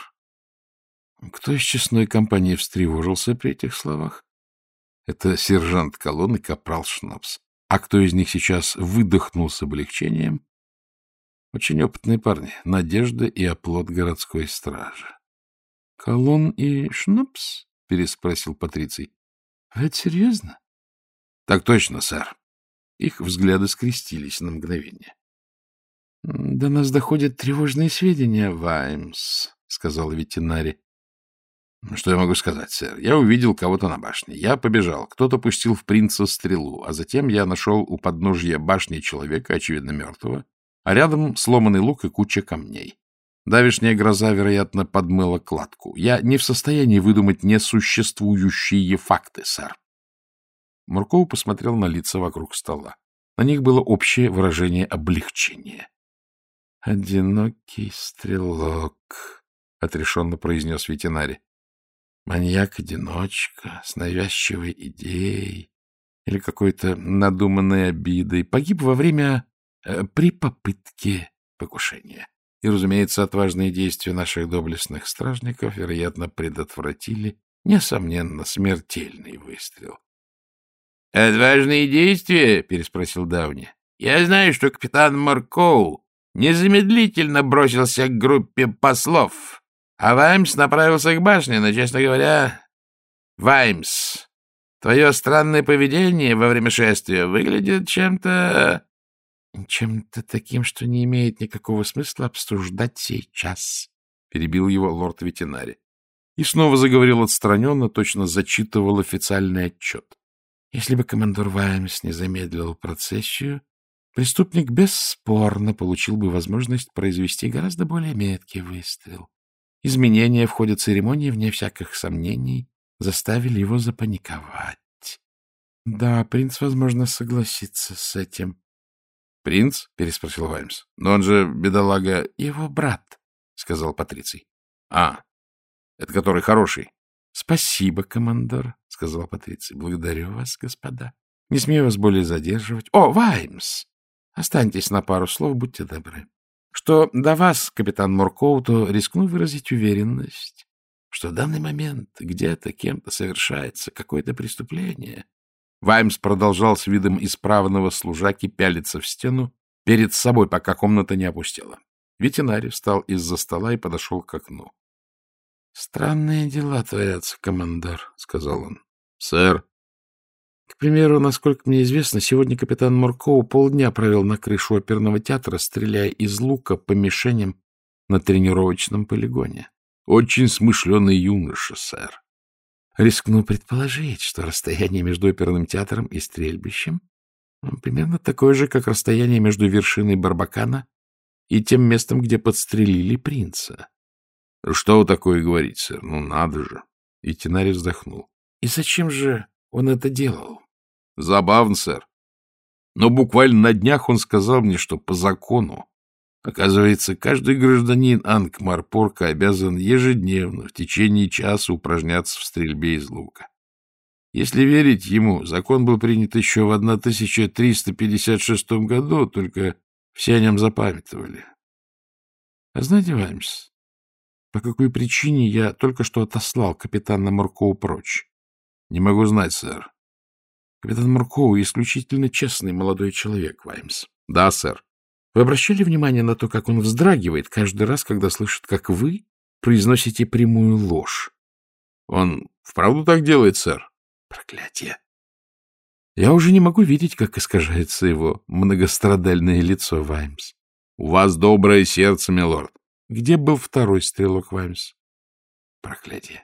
Кто из честной компании встревожился при этих словах? Это сержант Колон и капрал Шнапс. А кто из них сейчас выдохнул с облегчением? Очень опытные парни, надежда и оплот городской стражи. — Колон и Шнапс? — переспросил Патриций. — Вы это серьезно? — Так точно, сэр. Их взгляды скрестились на мгновение. — До нас доходят тревожные сведения, Ваймс, — сказал ветеринарий. Что я могу сказать, сэр? Я увидел кого-то на башне. Я побежал. Кто-то пустил в принца стрелу, а затем я нашел у подножья башни человека, очевидно, мертвого, а рядом сломанный лук и куча камней. Давешняя гроза, вероятно, подмыла кладку. Я не в состоянии выдумать несуществующие факты, сэр. Муркоу посмотрел на лица вокруг стола. На них было общее выражение облегчения. — Одинокий стрелок, — отрешенно произнес ветеринарий. — Маньяк-одиночка с навязчивой идеей или какой-то надуманной обидой погиб во время... Э, при попытке покушения. И, разумеется, отважные действия наших доблестных стражников, вероятно, предотвратили, несомненно, смертельный выстрел. — Отважные действия? — переспросил Дауни. — Я знаю, что капитан Муркоу незамедлительно бросился к группе послов, а Ваймс направился к башне, но, честно говоря... Ваймс, твое странное поведение во время шествия выглядит чем-то... Чем-то таким, что не имеет никакого смысла обсуждать сейчас, — перебил его лорд-ветеринарий. И снова заговорил отстраненно, точно зачитывал официальный отчет. Если бы командор Ваймс не замедлил процессию, преступник бесспорно получил бы возможность произвести гораздо более меткий выстрел. Изменения в ходе церемонии, вне всяких сомнений, заставили его запаниковать. Да, принц, возможно, согласится с этим. — Принц? — переспросил Ваймс. — Но он же, бедолага, его брат, — сказал Патриций. — А, это который хороший. — Спасибо, командор, — сказал Патриций. — Благодарю вас, господа. Не смею вас более задерживать. О, Ваймс! Останьтесь на пару слов, будьте добры. Что до вас, капитан Муркоу, то рискну выразить уверенность, что в данный момент где-то кем-то совершается какое-то преступление. Ваймс продолжал с видом исправного служаки пялиться в стену перед собой, пока комната не опустела. Ветеринарий встал из-за стола и подошел к окну. — Странные дела творятся, командор, — сказал он. — Сэр. К примеру, насколько мне известно, сегодня капитан Муркоу полдня провел на крышу оперного театра, стреляя из лука по мишеням на тренировочном полигоне. — Очень смышленый юноша, сэр. Рискну предположить, что расстояние между оперным театром и стрельбищем примерно такое же, как расстояние между вершиной Барбакана и тем местом, где подстрелили принца. — Что вы такое говорите, сэр? Ну, надо же. И Тенарий вздохнул. — И зачем же он это делал? — Забавно, сэр. Но буквально на днях он сказал мне, что по закону, оказывается, каждый гражданин Анкмарпорка обязан ежедневно в течение часа упражняться в стрельбе из лука. Если верить ему, закон был принят еще в тысяча триста пятьдесят шестом году, только все о нем запамятовали. А знаете, Ваймс, по какой причине я только что отослал капитана Муркоу прочь? Не могу знать, сэр. Капитан Муркоу исключительно честный молодой человек, Ваймс. Да, сэр. Вы обращали внимание на то, как он вздрагивает каждый раз, когда слышит, как вы произносите прямую ложь? Он вправду так делает, сэр? Проклятие! Я уже не могу видеть, как искажается его многострадальное лицо, Ваймс. У вас доброе сердце, милорд. Где был второй стрелок, Ваймс? Проклятие!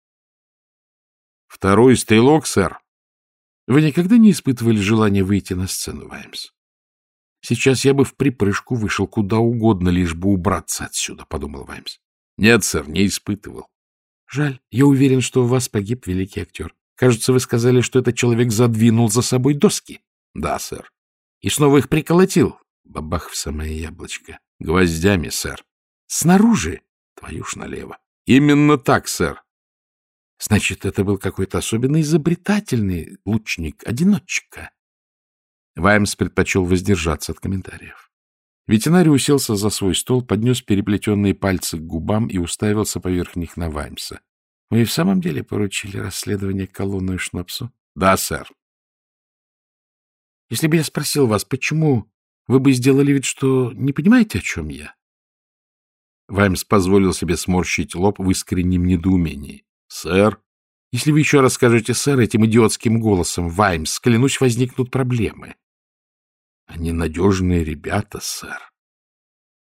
Второй стрелок, сэр? Вы никогда не испытывали желания выйти на сцену, Ваймс? Сейчас я бы в припрыжку вышел куда угодно, лишь бы убраться отсюда, — подумал Ваймс. — Нет, сэр, не испытывал. — Жаль. Я уверен, что у вас погиб великий актер. Кажется, вы сказали, что этот человек задвинул за собой доски. — Да, сэр. — И снова их приколотил. Бабах в самое яблочко. — Гвоздями, сэр. — Снаружи? Твою ж налево. — Именно так, сэр. — Значит, это был какой-то особенно изобретательный лучник-одиночка. Ваймс предпочел воздержаться от комментариев. Ветеринарий уселся за свой стол, поднес переплетенные пальцы к губам и уставился поверх них на Ваймса. — Вы и в самом деле поручили расследование Коллону и Шнопсу? — Да, сэр. — Если бы я спросил вас, почему, вы бы сделали вид, что не понимаете, о чем я? Ваймс позволил себе сморщить лоб в искреннем недоумении. — Сэр? — Если вы еще раз скажете «сэр» этим идиотским голосом, Ваймс, клянусь, возникнут проблемы. — Они надежные ребята, сэр.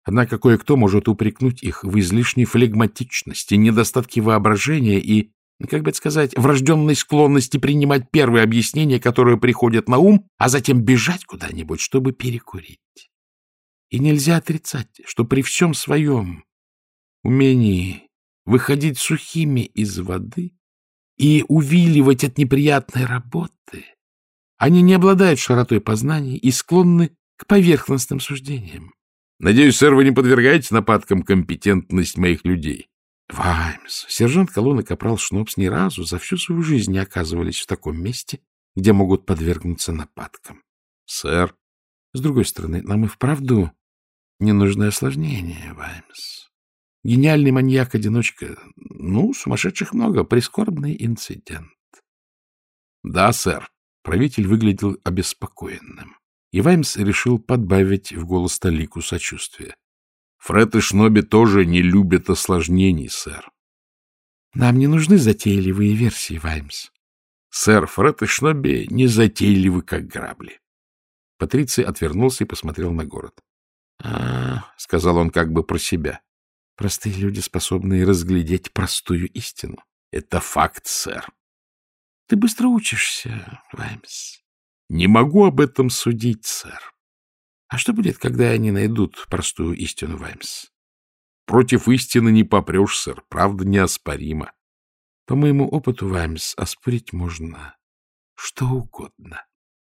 Однако кое-кто может упрекнуть их в излишней флегматичности, недостатке воображения и, как бы это сказать, врожденной склонности принимать первые объяснения, которые приходят на ум, а затем бежать куда-нибудь, чтобы перекурить. И нельзя отрицать, что при всем своем умении выходить сухими из воды и увиливать от неприятной работы, они не обладают широтой познаний и склонны к поверхностным суждениям. Надеюсь, сэр, вы не подвергаете нападкам компетентность моих людей. Ваймс, сержант Колон и капрал Шнобс ни разу за всю свою жизнь не оказывались в таком месте, где могут подвергнуться нападкам. Сэр, с другой стороны, нам и вправду не нужны осложнения, Ваймс. Гениальный маньяк-одиночка, ну, сумасшедших много, прискорбный инцидент. Да, сэр. Правитель выглядел обеспокоенным, и Ваймс решил подбавить в голос талику сочувствия. Фред и Шноби тоже не любят осложнений, сэр. Нам не нужны затейливые версии, Ваймс. Сэр, Фред и Шноби не затейливы, как грабли. Патриций отвернулся и посмотрел на город. — А, — сказал он как бы про себя, — простые люди, способные разглядеть простую истину. — Это факт, сэр. — Ты быстро учишься, Ваймс. — Не могу об этом судить, сэр. — А что будет, когда они найдут простую истину, Ваймс? — Против истины не попрешь, сэр. Правда неоспорима. По моему опыту, Ваймс, оспорить можно что угодно.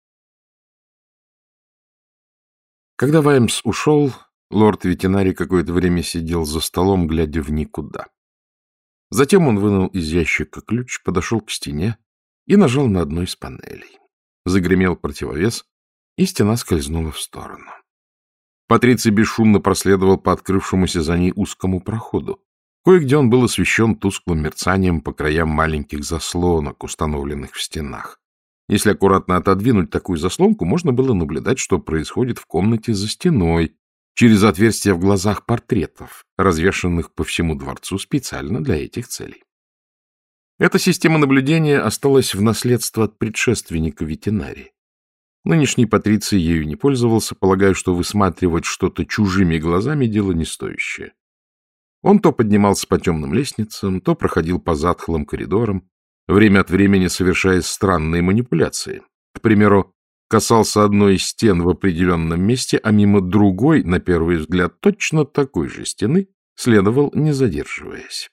Когда Ваймс ушел, лорд-ветеринарий какое-то время сидел за столом, глядя в никуда. Затем он вынул из ящика ключ, подошел к стене и нажал на одну из панелей. Загремел противовес, и стена скользнула в сторону. Патриций бесшумно проследовал по открывшемуся за ней узкому проходу. Кое-где он был освещен тусклым мерцанием по краям маленьких заслонок, установленных в стенах. Если аккуратно отодвинуть такую заслонку, можно было наблюдать, что происходит в комнате за стеной, через отверстия в глазах портретов, развешанных по всему дворцу специально для этих целей. Эта система наблюдения осталась в наследство от предшественника ветеринарии. Нынешний Патриций ею не пользовался, полагая, что высматривать что-то чужими глазами — дело не стоящее. Он то поднимался по темным лестницам, то проходил по затхлым коридорам, время от времени совершая странные манипуляции. К примеру, касался одной из стен в определенном месте, а мимо другой, на первый взгляд, точно такой же стены, следовал, не задерживаясь.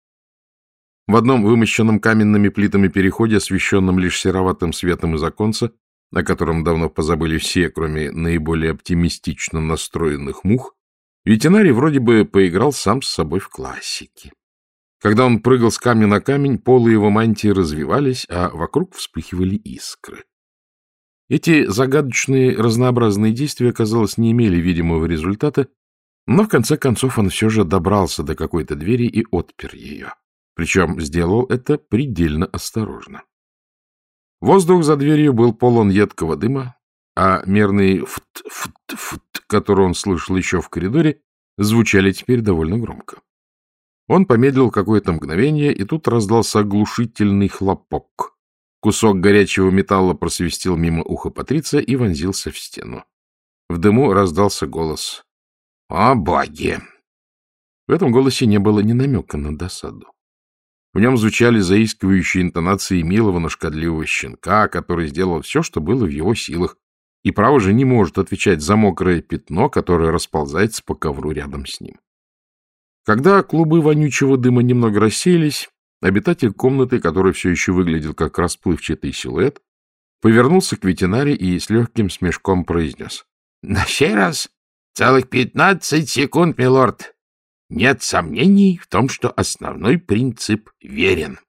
В одном вымощенном каменными плитами переходе, освещенном лишь сероватым светом из оконца, о котором давно позабыли все, кроме наиболее оптимистично настроенных мух, ветеринарий вроде бы поиграл сам с собой в классики. Когда он прыгал с камня на камень, полы его мантии развивались, а вокруг вспыхивали искры. Эти загадочные разнообразные действия, казалось, не имели видимого результата, но в конце концов он все же добрался до какой-то двери и отпер ее. Причем сделал это предельно осторожно. Воздух за дверью был полон едкого дыма, а мерные фт-фт-фт, которые он слышал еще в коридоре, звучали теперь довольно громко. Он помедлил какое-то мгновение, и тут раздался оглушительный хлопок. Кусок горячего металла просвистел мимо уха Патриция и вонзился в стену. В дыму раздался голос: «О, боги!» В этом голосе не было ни намека на досаду. В нем звучали заискивающие интонации милого, но шкодливого щенка, который сделал все, что было в его силах, и, право же, не может отвечать за мокрое пятно, которое расползается по ковру рядом с ним. Когда клубы вонючего дыма немного рассеялись, обитатель комнаты, который все еще выглядел как расплывчатый силуэт, повернулся к ветеринарии и с легким смешком произнес: — На сей раз целых пятнадцать секунд, милорд. Нет сомнений в том, что основной принцип верен.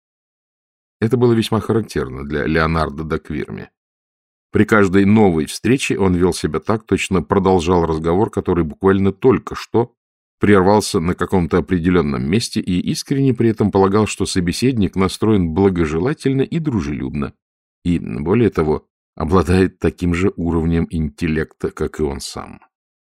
Это было весьма характерно для Леонардо да Квирми. При каждой новой встрече он вел себя так, точно продолжал разговор, который буквально только что прервался на каком-то определенном месте, и искренне при этом полагал, что собеседник настроен благожелательно и дружелюбно, и, более того, обладает таким же уровнем интеллекта, как и он сам.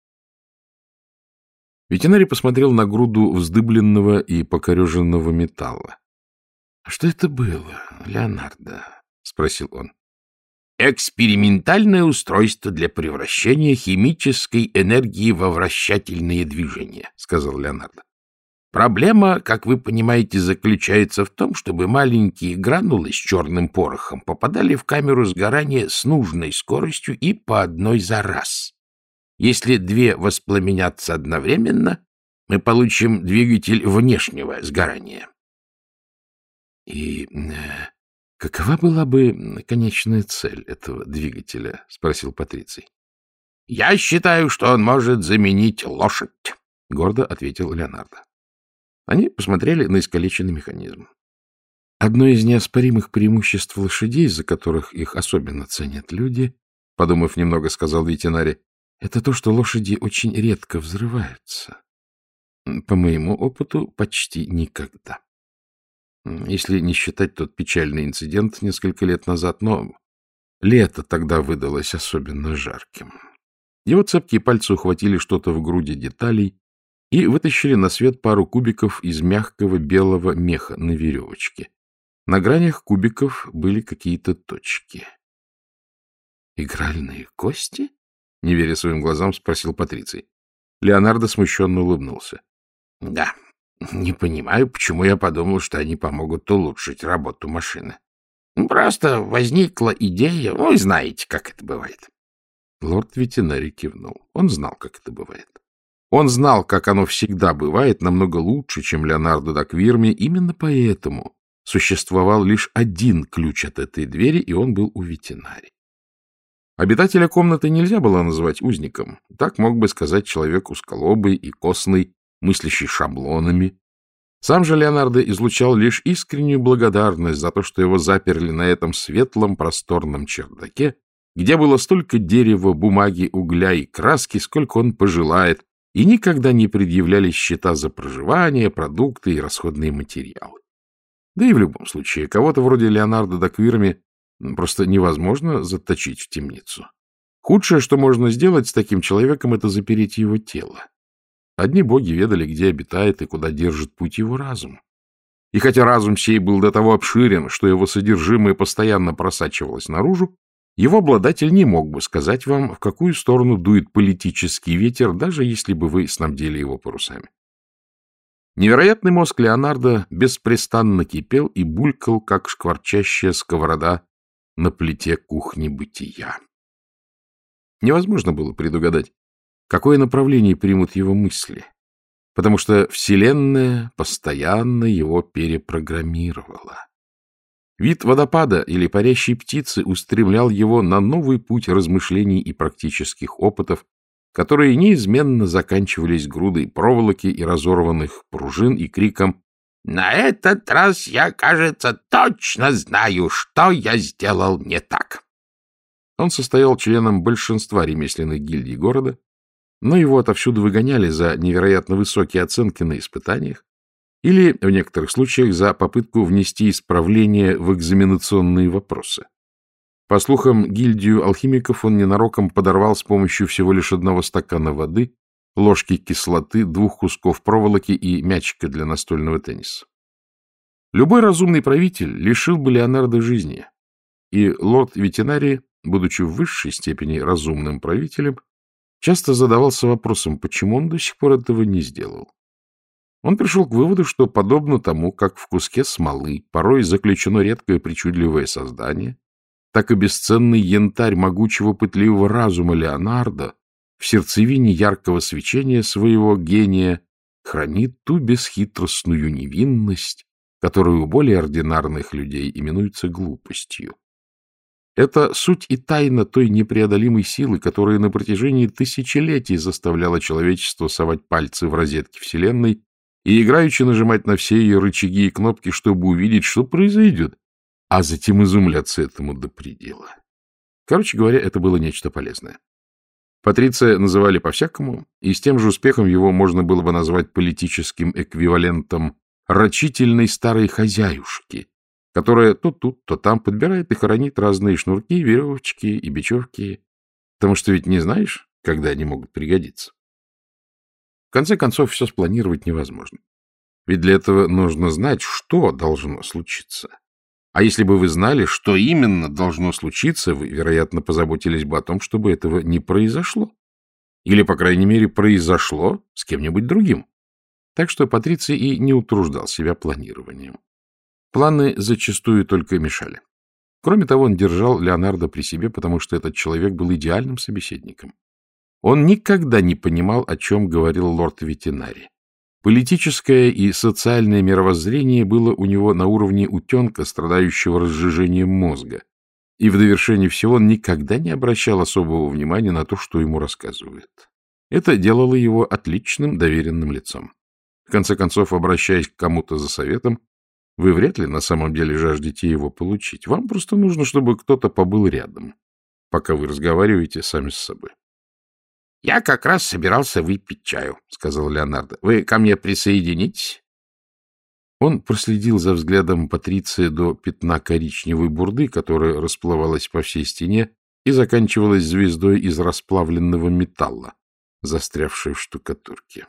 Ветеринарий посмотрел на груду вздыбленного и покореженного металла. — Что это было, Леонардо? — спросил он. экспериментальное устройство для превращения химической энергии во вращательные движения, — сказал Леонардо. Проблема, как вы понимаете, заключается в том, чтобы маленькие гранулы с черным порохом попадали в камеру сгорания с нужной скоростью и по одной за раз. Если две воспламенятся одновременно, мы получим двигатель внешнего сгорания. — И э, какова была бы конечная цель этого двигателя? — спросил Патриций. — Я считаю, что он может заменить лошадь, — гордо ответил Леонардо. Они посмотрели на искалеченный механизм. Одно из неоспоримых преимуществ лошадей, за которых их особенно ценят люди, — подумав немного, сказал ветеринар, — это то, что лошади очень редко взрываются. По моему опыту, почти никогда. Если не считать тот печальный инцидент несколько лет назад, но лето тогда выдалось особенно жарким. Его цепкие пальцы ухватили что-то в груди деталей и вытащили на свет пару кубиков из мягкого белого меха на веревочке. На гранях кубиков были какие-то точки. — Игральные кости? — не веря своим глазам, спросил Патриций. Леонардо смущенно улыбнулся. — Да, не понимаю, почему я подумал, что они помогут улучшить работу машины. Просто возникла идея, вы знаете, как это бывает. Лорд-ветеринарий кивнул. Он знал, как это бывает. Он знал, как оно всегда бывает, намного лучше, чем Леонардо да Квирми. Именно поэтому существовал лишь один ключ от этой двери, и он был у ветеринария. Обитателя комнаты нельзя было назвать узником. Так мог бы сказать человек узколобый и косный, мыслящий шаблонами. Сам же Леонардо излучал лишь искреннюю благодарность за то, что его заперли на этом светлом просторном чердаке, где было столько дерева, бумаги, угля и краски, сколько он пожелает, и никогда не предъявлялись счета за проживание, продукты и расходные материалы. Да и в любом случае, кого-то вроде Леонардо да Квирми просто невозможно заточить в темницу. Худшее, что можно сделать с таким человеком, это запереть его тело. Одни боги ведали, где обитает и куда держит путь его разум. И хотя разум сей был до того обширен, что его содержимое постоянно просачивалось наружу, его обладатель не мог бы сказать вам, в какую сторону дует политический ветер, даже если бы вы снабдили его парусами. Невероятный мозг Леонардо беспрестанно кипел и булькал, как шкварчащая сковорода на плите кухни бытия. Невозможно было предугадать, какое направление примут его мысли, потому что Вселенная постоянно его перепрограммировала. Вид водопада или парящей птицы устремлял его на новый путь размышлений и практических опытов, которые неизменно заканчивались грудой проволоки и разорванных пружин и криком «На этот раз я, кажется, точно знаю, что я сделал не так». Он состоял членом большинства ремесленных гильдий города, но его отовсюду выгоняли за невероятно высокие оценки на испытаниях или, в некоторых случаях, за попытку внести исправление в экзаменационные вопросы. По слухам, гильдию алхимиков он ненароком подорвал с помощью всего лишь одного стакана воды, ложки кислоты, двух кусков проволоки и мячика для настольного тенниса. Любой разумный правитель лишил бы Леонардо жизни, и лорд-ветеринарий, будучи в высшей степени разумным правителем, часто задавался вопросом, почему он до сих пор этого не сделал. Он пришел к выводу, что, подобно тому, как в куске смолы порой заключено редкое причудливое создание, так и бесценный янтарь могучего пытливого разума Леонардо в сердцевине яркого свечения своего гения хранит ту бесхитростную невинность, которую у более ординарных людей именуется глупостью. Это суть и тайна той непреодолимой силы, которая на протяжении тысячелетий заставляла человечество совать пальцы в розетки Вселенной и играючи нажимать на все ее рычаги и кнопки, чтобы увидеть, что произойдет, а затем изумляться этому до предела. Короче говоря, это было нечто полезное. Патриция называли по-всякому, и с тем же успехом его можно было бы назвать политическим эквивалентом рачительной старой хозяюшки, которая то тут, то там подбирает и хранит разные шнурки, веревочки и бечевки, потому что ведь не знаешь, когда они могут пригодиться. В конце концов, все спланировать невозможно. Ведь для этого нужно знать, что должно случиться. А если бы вы знали, что именно должно случиться, вы, вероятно, позаботились бы о том, чтобы этого не произошло. Или, по крайней мере, произошло с кем-нибудь другим. Так что Патриций и не утруждал себя планированием. Планы зачастую только мешали. Кроме того, он держал Леонардо при себе, потому что этот человек был идеальным собеседником. Он никогда не понимал, о чем говорил лорд-ветеринарий. Политическое и социальное мировоззрение было у него на уровне утенка, страдающего разжижением мозга. И в довершении всего он никогда не обращал особого внимания на то, что ему рассказывают. Это делало его отличным доверенным лицом. В конце концов, обращаясь к кому-то за советом, вы вряд ли на самом деле жаждете его получить. Вам просто нужно, чтобы кто-то побыл рядом, пока вы разговариваете сами с собой. — Я как раз собирался выпить чаю, — сказал Леонардо. — Вы ко мне присоединитесь? Он проследил за взглядом Патриция до пятна коричневой бурды, которая расплывалась по всей стене и заканчивалась звездой из расплавленного металла, застрявшей в штукатурке.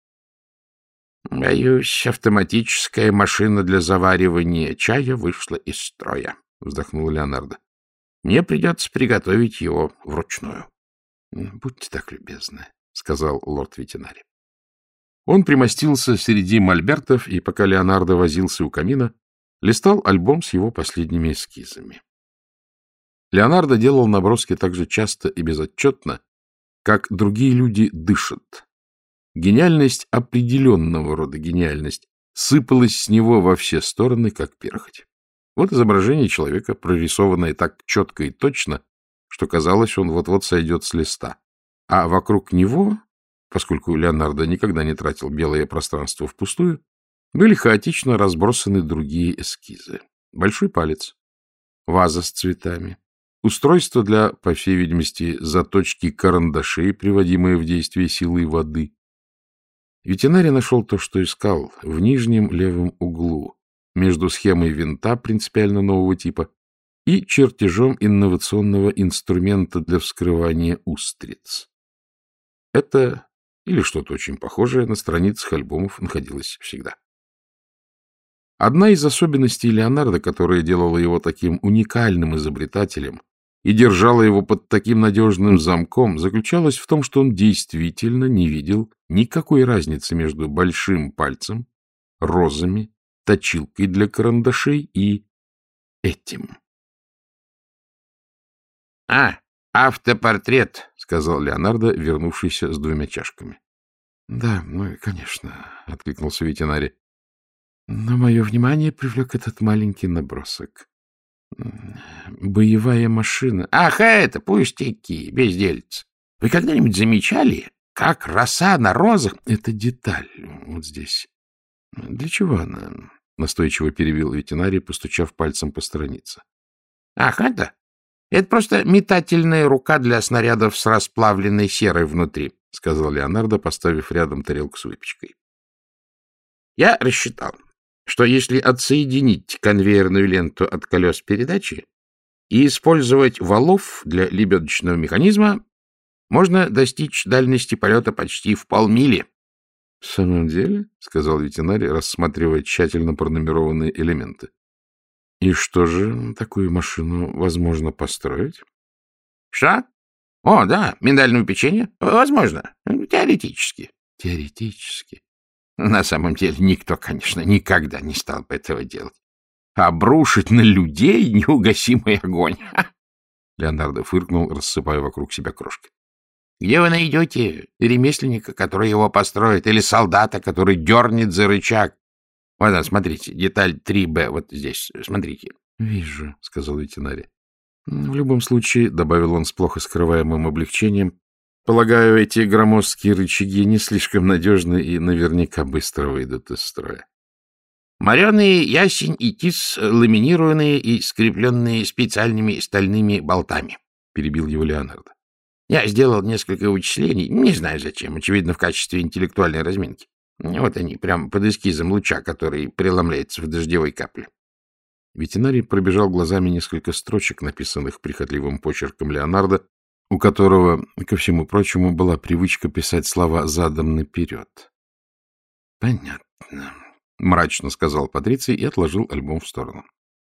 — Боюсь, автоматическая машина для заваривания чая вышла из строя, — вздохнул Леонардо. — Мне придется приготовить его вручную. — Будьте так любезны, — сказал лорд-ветеринарий. Он примостился среди мольбертов, и пока Леонардо возился у камина, листал альбом с его последними эскизами. Леонардо делал наброски так же часто и безотчетно, как другие люди дышат. Гениальность, определенного рода гениальность, сыпалась с него во все стороны, как перхоть. Вот изображение человека, прорисованное так четко и точно, что казалось, он вот-вот сойдет с листа. А вокруг него, поскольку Леонардо никогда не тратил белое пространство впустую, были хаотично разбросаны другие эскизы. Большой палец, ваза с цветами, устройство для, по всей видимости, заточки карандашей, приводимые в действие силой воды. Ветеринарий нашел то, что искал, в нижнем левом углу, между схемой винта принципиально нового типа и чертежом инновационного инструмента для вскрывания устриц. Это, или что-то очень похожее, на страницах альбомов находилось всегда. Одна из особенностей Леонардо, которая делала его таким уникальным изобретателем и держала его под таким надежным замком, заключалась в том, что он действительно не видел никакой разницы между большим пальцем, розами, точилкой для карандашей и этим. — А, автопортрет, — сказал Леонардо, вернувшийся с двумя чашками. — Да, ну, конечно, — откликнулся ветеринарий. — Но мое внимание привлек этот маленький набросок. Боевая машина. — Ах, это пустяки, бездельцы. Вы когда-нибудь замечали, как роса на розах? — Это деталь вот здесь. — Для чего она? — настойчиво перебил ветеринарий, постучав пальцем по странице. — Ах, это? Это просто метательная рука для снарядов с расплавленной серой внутри, — сказал Леонардо, поставив рядом тарелку с выпечкой. Я рассчитал, что если отсоединить конвейерную ленту от колес передачи и использовать валов для лебедочного механизма, можно достичь дальности полета почти в полмили. — В самом деле, — сказал ветеринарий, рассматривая тщательно пронумерованные элементы. — И что же, такую машину возможно построить? — Что? О, да, миндальное печенье? Возможно. Теоретически. — Теоретически. На самом деле никто, конечно, никогда не стал бы этого делать. Обрушить на людей неугасимый огонь. Леонардо фыркнул, рассыпая вокруг себя крошки. Где вы найдете ремесленника, который его построит, или солдата, который дернет за рычаг? Вот, да, смотрите, деталь три бэ, вот здесь, смотрите. — Вижу, — сказал ветеринарий. — В любом случае, — добавил он с плохо скрываемым облегчением, — полагаю, эти громоздкие рычаги не слишком надежны и наверняка быстро выйдут из строя. Мореные ясень и тис, ламинированные и скрепленные специальными стальными болтами, — перебил его Леонардо. Я сделал несколько вычислений, не знаю зачем, очевидно, в качестве интеллектуальной разминки. Вот они, прямо под эскизом луча, который преломляется в дождевой капле. Ветеринарий пробежал глазами несколько строчек, написанных прихотливым почерком Леонардо, у которого, ко всему прочему, была привычка писать слова задом наперед. — Понятно, — мрачно сказал Патриций и отложил альбом в сторону.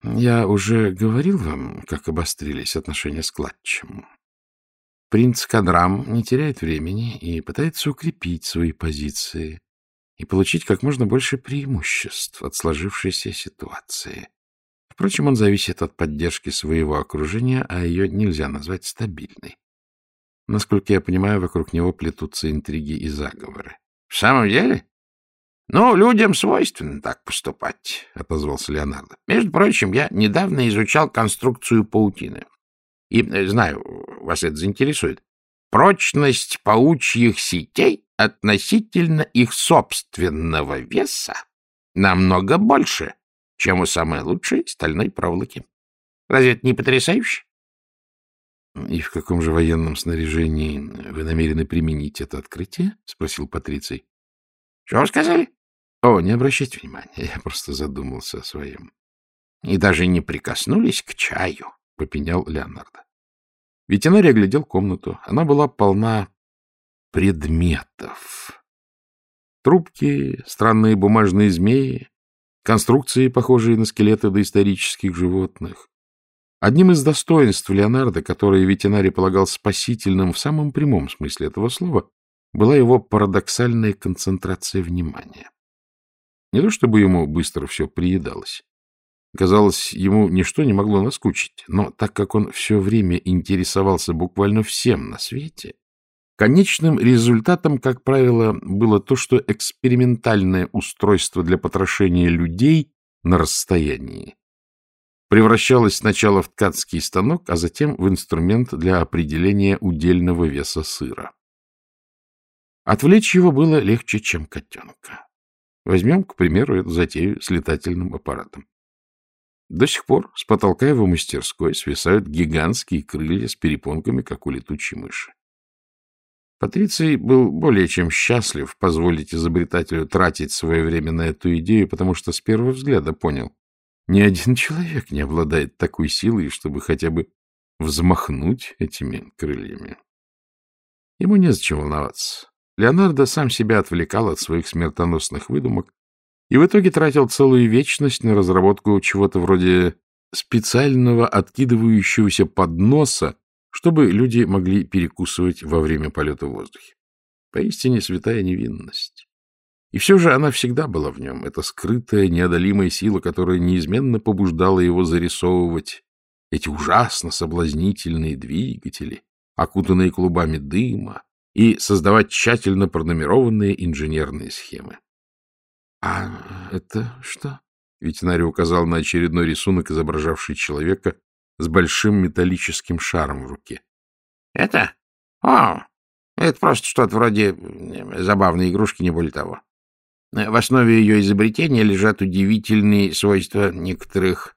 Я уже говорил вам, как обострились отношения с Клатчем. Принц Кадрам не теряет времени и пытается укрепить свои позиции и получить как можно больше преимуществ от сложившейся ситуации. Впрочем, он зависит от поддержки своего окружения, а ее нельзя назвать стабильной. Насколько я понимаю, вокруг него плетутся интриги и заговоры. — В самом деле? — Ну, людям свойственно так поступать, — отозвался Леонардо. — Между прочим, я недавно изучал конструкцию паутины. И, знаю, вас это заинтересует. Прочность паучьих сетей относительно их собственного веса намного больше, чем у самой лучшей стальной проволоки. Разве это не потрясающе? — И в каком же военном снаряжении вы намерены применить это открытие? — спросил Патриций. — Что вы сказали? — О, не обращайте внимания, я просто задумался о своем. — И даже не прикоснулись к чаю, — попенял Леонардо. Ветеринарий оглядел комнату. Она была полна предметов. Трубки, странные бумажные змеи, конструкции, похожие на скелеты доисторических животных. Одним из достоинств Леонардо, которое ветеринарий полагал спасительным в самом прямом смысле этого слова, была его парадоксальная концентрация внимания. Не то чтобы ему быстро все приедалось. Казалось, ему ничто не могло наскучить, но так как он все время интересовался буквально всем на свете, конечным результатом, как правило, было то, что экспериментальное устройство для потрошения людей на расстоянии превращалось сначала в ткацкий станок, а затем в инструмент для определения удельного веса сыра. Отвлечь его было легче, чем котенка. Возьмем, к примеру, эту затею с летательным аппаратом. До сих пор с потолка его мастерской свисают гигантские крылья с перепонками, как у летучей мыши. Патриций был более чем счастлив позволить изобретателю тратить свое время на эту идею, потому что с первого взгляда понял, ни один человек не обладает такой силой, чтобы хотя бы взмахнуть этими крыльями. Ему незачем волноваться. Леонардо сам себя отвлекал от своих смертоносных выдумок и в итоге тратил целую вечность на разработку чего-то вроде специального откидывающегося подноса, чтобы люди могли перекусывать во время полета в воздухе. Поистине святая невинность. И все же она всегда была в нем, эта скрытая, неодолимая сила, которая неизменно побуждала его зарисовывать эти ужасно соблазнительные двигатели, окутанные клубами дыма, и создавать тщательно пронумерованные инженерные схемы. — А это что? — ветеринарий указал на очередной рисунок, изображавший человека с большим металлическим шаром в руке. — Это? О, это просто что-то вроде забавной игрушки, не более того. В основе ее изобретения лежат удивительные свойства некоторых,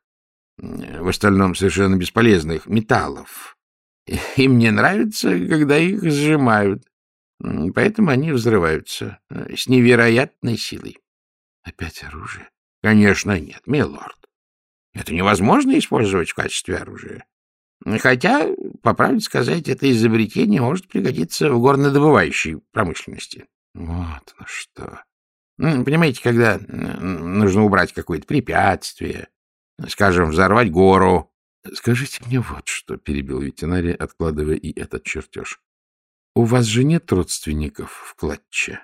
в остальном совершенно бесполезных, металлов. И мне нравится, когда их сжимают, поэтому они взрываются с невероятной силой. — Опять оружие? — Конечно, нет, милорд. Это невозможно использовать в качестве оружия. Хотя, по правде сказать, это изобретение может пригодиться в горнодобывающей промышленности. Вот ну что. Понимаете, когда нужно убрать какое-то препятствие, скажем, взорвать гору. — Скажите мне вот что, — перебил ветеринарий, откладывая и этот чертеж. — У вас же нет родственников в Клатче?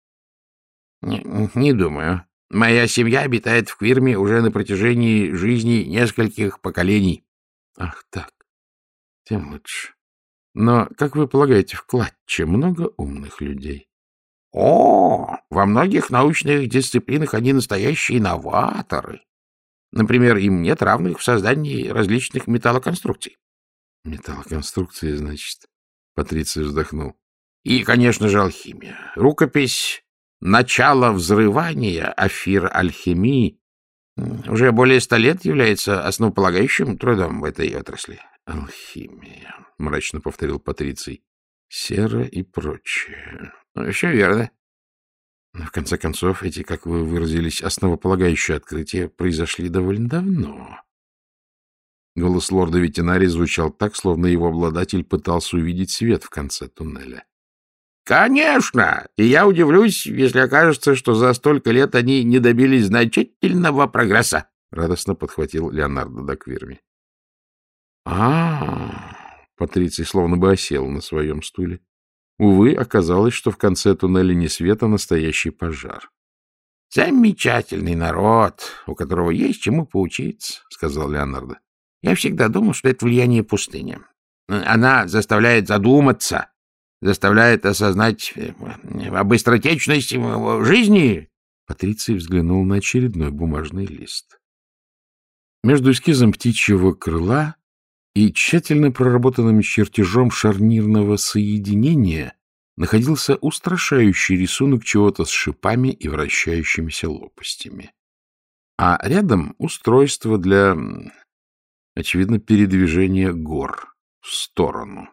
— Не думаю. Моя семья обитает в Квирме уже на протяжении жизни нескольких поколений. — Ах так, тем лучше. Но, как вы полагаете, в Клатче много умных людей? — О, во многих научных дисциплинах они настоящие новаторы. Например, им нет равных в создании различных металлоконструкций. — Металлоконструкции, значит? — Патриций вздохнул. — И, конечно же, алхимия. Рукопись «Начало взрывания. Афир алхимии» уже более ста лет является основополагающим трудом в этой отрасли. — Алхимия, — мрачно повторил Патриций. — Сера и прочее. — Все верно. Но, в конце концов, эти, как вы выразились, основополагающие открытия произошли довольно давно. Голос лорда-ветеринария звучал так, словно его обладатель пытался увидеть свет в конце туннеля. — Конечно! И я удивлюсь, если окажется, что за столько лет они не добились значительного прогресса. — радостно подхватил Леонардо да Квирми. А-а-а! Патриций словно бы осел на своем стуле. Увы, оказалось, что в конце туннеля не свет, а настоящий пожар. — Замечательный народ, у которого есть чему поучиться, — сказал Леонардо. — Я всегда думал, что это влияние пустыни. Она заставляет задуматься, заставляет осознать о быстротечности жизни. Патриций взглянул на очередной бумажный лист. Между эскизом птичьего крыла и тщательно проработанным чертежом шарнирного соединения находился устрашающий рисунок чего-то с шипами и вращающимися лопастями. А рядом устройство для, очевидно, передвижения гор в сторону.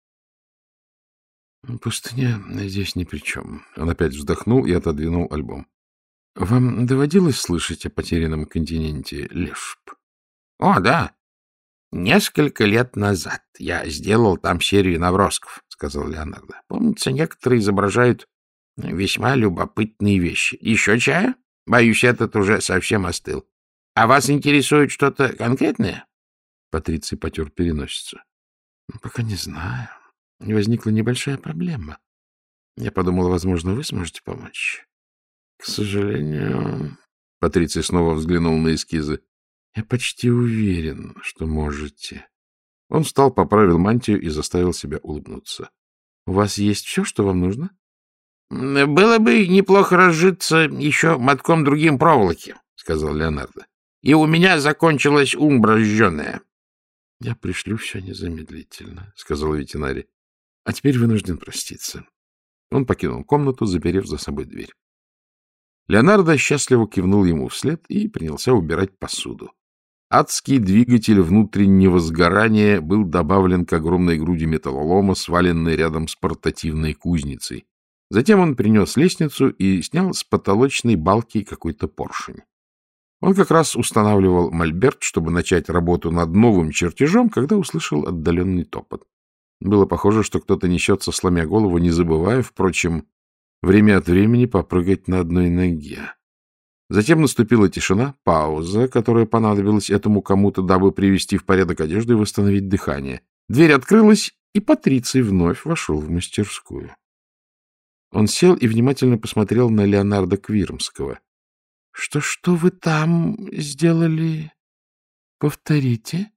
Пустыня здесь ни при чем. Он опять вздохнул и отодвинул альбом. Вам доводилось слышать о потерянном континенте Лешп? — О, да. Несколько лет назад я сделал там серию набросков, — сказал Леонардо. — Помнится, некоторые изображают весьма любопытные вещи. Еще чая? Боюсь, этот уже совсем остыл. А вас интересует что-то конкретное? Патриций потер переносицу. — Пока не знаю. Возникла небольшая проблема. Я подумал, возможно, вы сможете помочь. К сожалению... Патриций снова взглянул на эскизы. Я почти уверен, что можете. Он встал, поправил мантию и заставил себя улыбнуться. — У вас есть все, что вам нужно? — Было бы неплохо разжиться еще мотком другим проволоки, — сказал Леонардо. — И у меня закончилась умбра жженая. — Я пришлю все незамедлительно, — сказал ветеринарий. — А теперь вынужден проститься. Он покинул комнату, заперев за собой дверь. Леонардо счастливо кивнул ему вслед и принялся убирать посуду. Адский двигатель внутреннего сгорания был добавлен к огромной груди металлолома, сваленной рядом с портативной кузницей. Затем он принес лестницу и снял с потолочной балки какой-то поршень. Он как раз устанавливал мольберт, чтобы начать работу над новым чертежом, когда услышал отдаленный топот. Было похоже, что кто-то несется, сломя голову, не забывая, впрочем, время от времени попрыгать на одной ноге. Затем наступила тишина, пауза, которая понадобилась этому кому-то, дабы привести в порядок одежду и восстановить дыхание. Дверь открылась, и Патриций вновь вошел в мастерскую. Он сел и внимательно посмотрел на Леонардо Квирмского. — Что, что вы там сделали? Повторите.